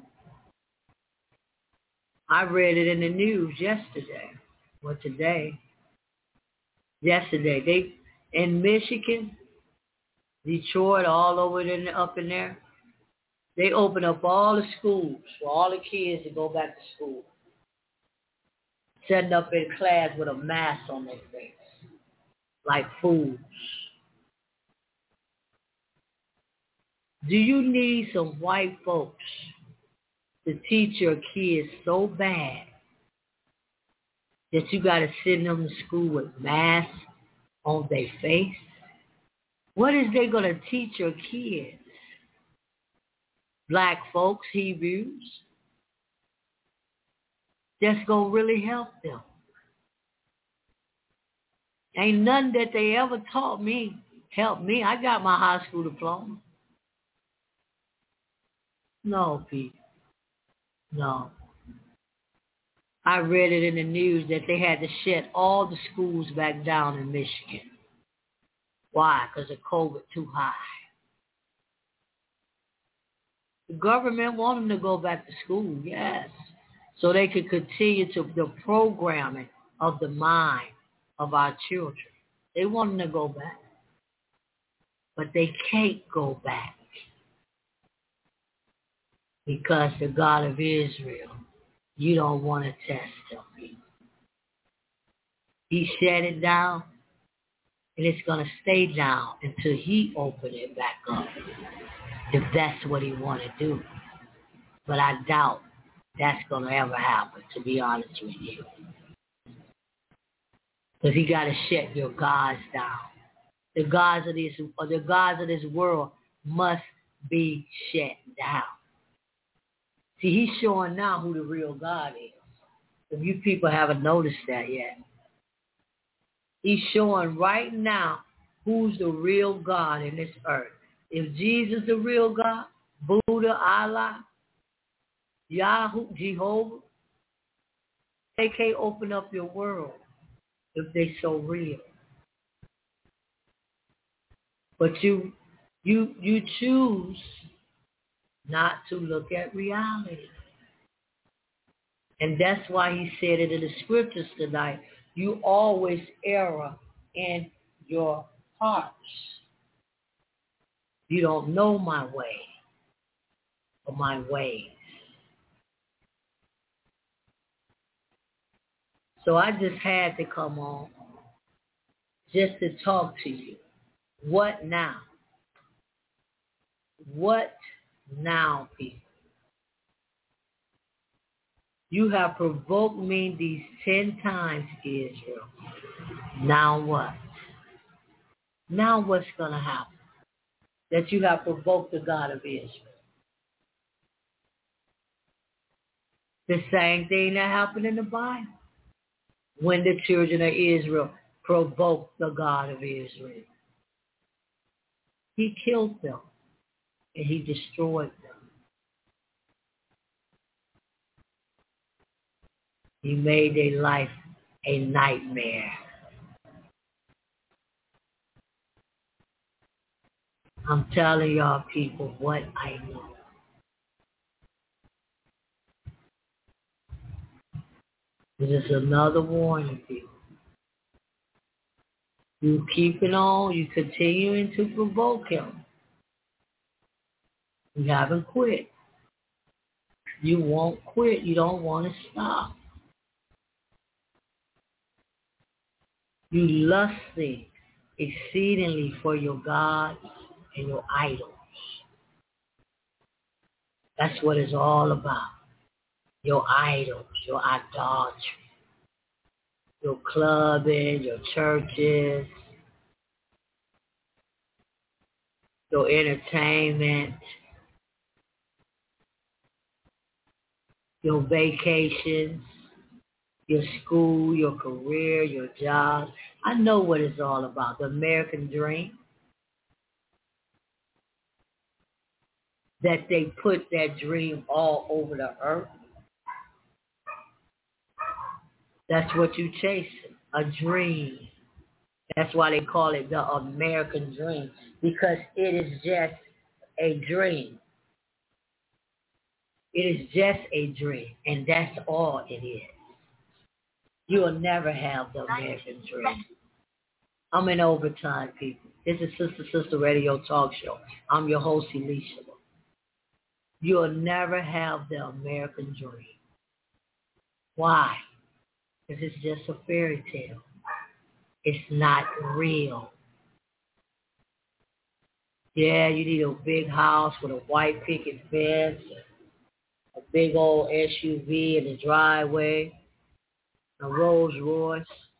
I read it in the news yesterday, or today, yesterday, they in Michigan, Detroit, all over in, up in there. They open up all the schools for all the kids to go back to school. Setting up in class with a mask on their face, like fools. Do you need some white folks to teach your kids so bad that you got to send them to school with masks on their face? What is they going to teach your kids? Black folks, Hebrews, that's going to really help them. Ain't nothing that they ever taught me helped me. I got my high school diploma. No, Pete. No. I read it in the news that they had to shut all the schools back down in Michigan. Why? Because of COVID too high. The government wanted them to go back to school, yes, so they could continue to the programming of the mind of our children. They want them to go back, but they can't go back because the God of Israel, you don't want to test him. He shut it down, and it's going to stay down until he opens it back up, if that's what he want to do. But I doubt that's going to ever happen, to be honest with you. Because he got to shut your gods down. The gods of this, or the gods of this world must be shut down. See, he's showing now who the real God is. If you people haven't noticed that yet. He's showing right now who's the real God in this earth. If Jesus is the real God, Buddha, Allah, Yahoo, Jehovah, they can't open up your world if they so real. But you you you choose not to look at reality. And that's why he said it in the scriptures tonight. You always err in your hearts. You don't know my way or my ways. So I just had to come on just to talk to you. What now? What now, people? You have provoked me these ten times, Israel. Now what? Now what's going to happen? That you have provoked the God of Israel. The same thing that happened in the Bible. When the children of Israel provoked the God of Israel. He killed them and he destroyed them. He made their life a nightmare. I'm telling y'all people what I know. This is another warning, people. You keep it on. You continuing to provoke him. You haven't quit. You won't quit. You don't want to stop. You lusting exceedingly for your gods and your idols. That's what it's all about. Your idols, your idolatry, your clubbing, your churches, your entertainment, your vacations, your school, your career, your job. I know what it's all about, the American dream. That they put that dream all over the earth. That's what you chasing, a dream. That's why they call it the American dream, because it is just a dream. It is just a dream, and that's all it is. You will never have the American dream. I'm in overtime, people. This is Sister Sister Radio Talk Show. I'm your host, Elisha. You'll never have the American dream. Why? Because it's just a fairy tale. It's not real. Yeah, you need a big house with a white picket fence, a big old S U V in the driveway, a Rolls Royce.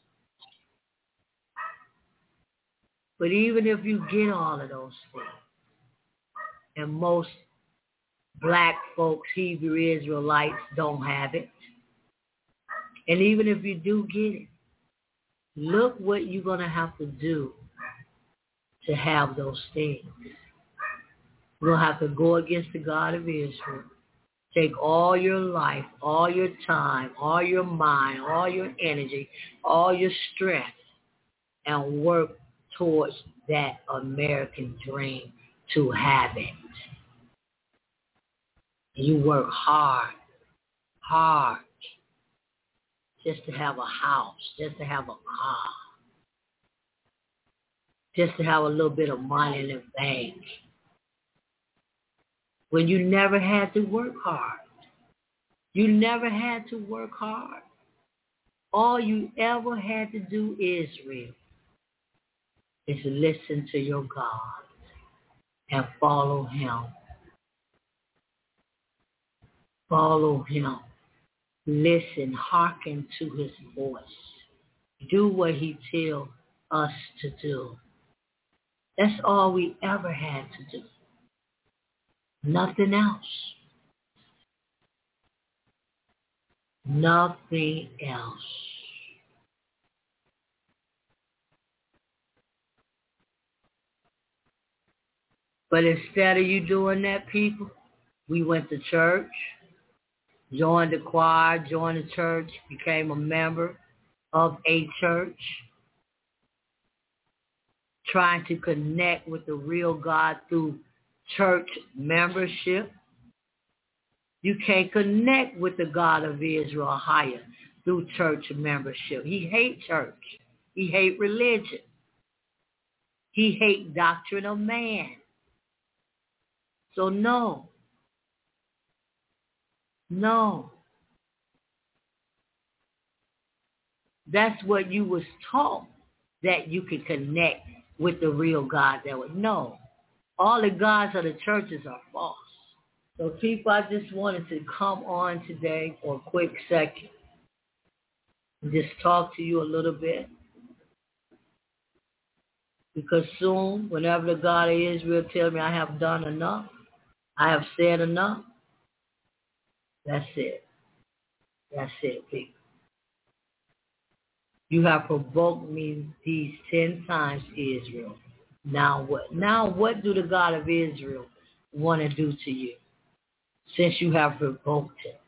But even if you get all of those things, and most black folks, Hebrew Israelites, don't have it, and even if you do get it, look what you're going to have to do to have those things. You're going to have to go against the God of Israel. Take all your life, all your time, all your mind, all your energy, all your strength, and work towards that American dream to have it. You work hard, hard, just to have a house, just to have a car, just to have a little bit of money in the bank, when you never had to work hard. You never had to work hard. All you ever had to do, Israel, is listen to your God and follow him. Follow him. Listen, hearken to his voice. Do what he tells us to do. That's all we ever had to do. Nothing else. Nothing else. But instead of you doing that, people, we went to church, joined the choir, joined the church, became a member of a church, trying to connect with the real God through church membership. You can't connect with the God of Israel higher through church membership. He hates church. He hates religion. He hates doctrine of man. So no. No. That's what you was taught, that you could connect with the real God. That was no. All the gods of the churches are false. So people, I just wanted to come on today for a quick second and just talk to you a little bit. Because soon, whenever the God of Israel tells me I have done enough, I have said enough, that's it. That's it, people. You have provoked me these ten times, Israel. Now what? Now what do the God of Israel want to do to you since you have provoked him?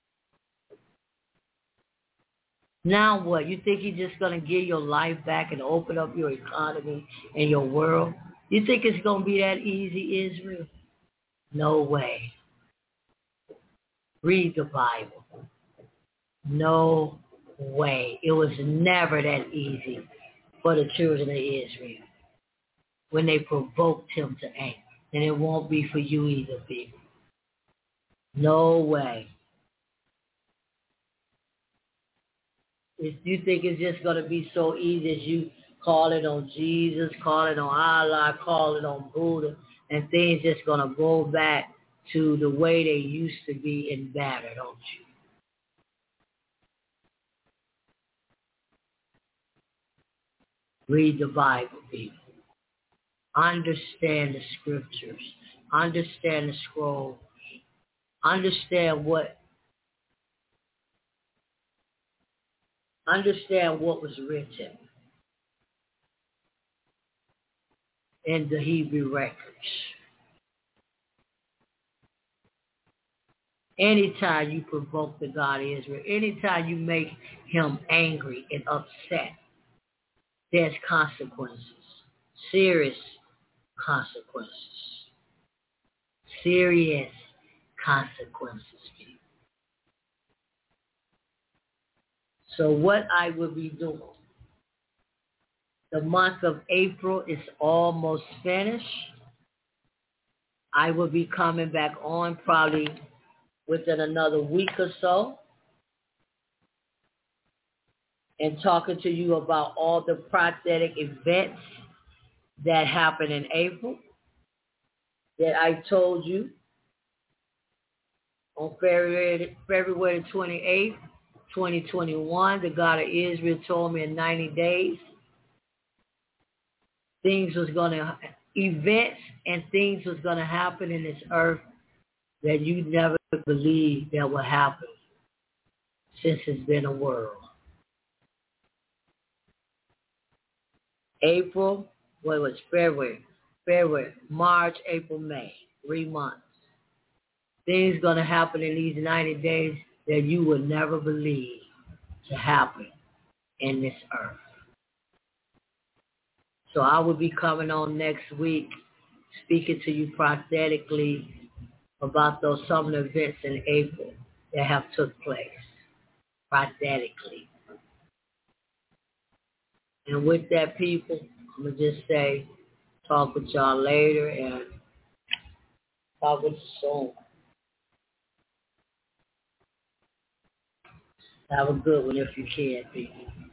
Now what? You think he's just going to give your life back and open up your economy and your world? You think it's going to be that easy, Israel? No way. Read the Bible. No way. It was never that easy for the children of Israel when they provoked him to anger. And it won't be for you either, people. No way. If you think it's just going to be so easy as you call it on Jesus, call it on Allah, call it on Buddha, and things just going to go back to the way they used to be and better, don't you? Read the Bible, people. Understand the scriptures. Understand the scrolls. Understand what understand what was written in the Hebrew records. Anytime you provoke the God of Israel, anytime you make him angry and upset, there's consequences. Serious consequences. Serious consequences. So what I will be doing, The month of April is almost finished. I will be coming back on probably within another week or so and talking to you about all the prophetic events that happened in April that I told you on February, February twenty-eighth, twenty twenty-one. The God of Israel told me in ninety days things was going to, events and things was going to happen in this earth that you never believed that would happen since it's been a world. April, what was February? February, March, April, May, three months. Things going to happen in these ninety days that you would never believe to happen in this earth. So I will be coming on next week speaking to you prophetically about those some of the events in April that have took place prophetically. And with that, people, I'm going to just say, talk with y'all later and talk with you soon. Have a good one if you can, people.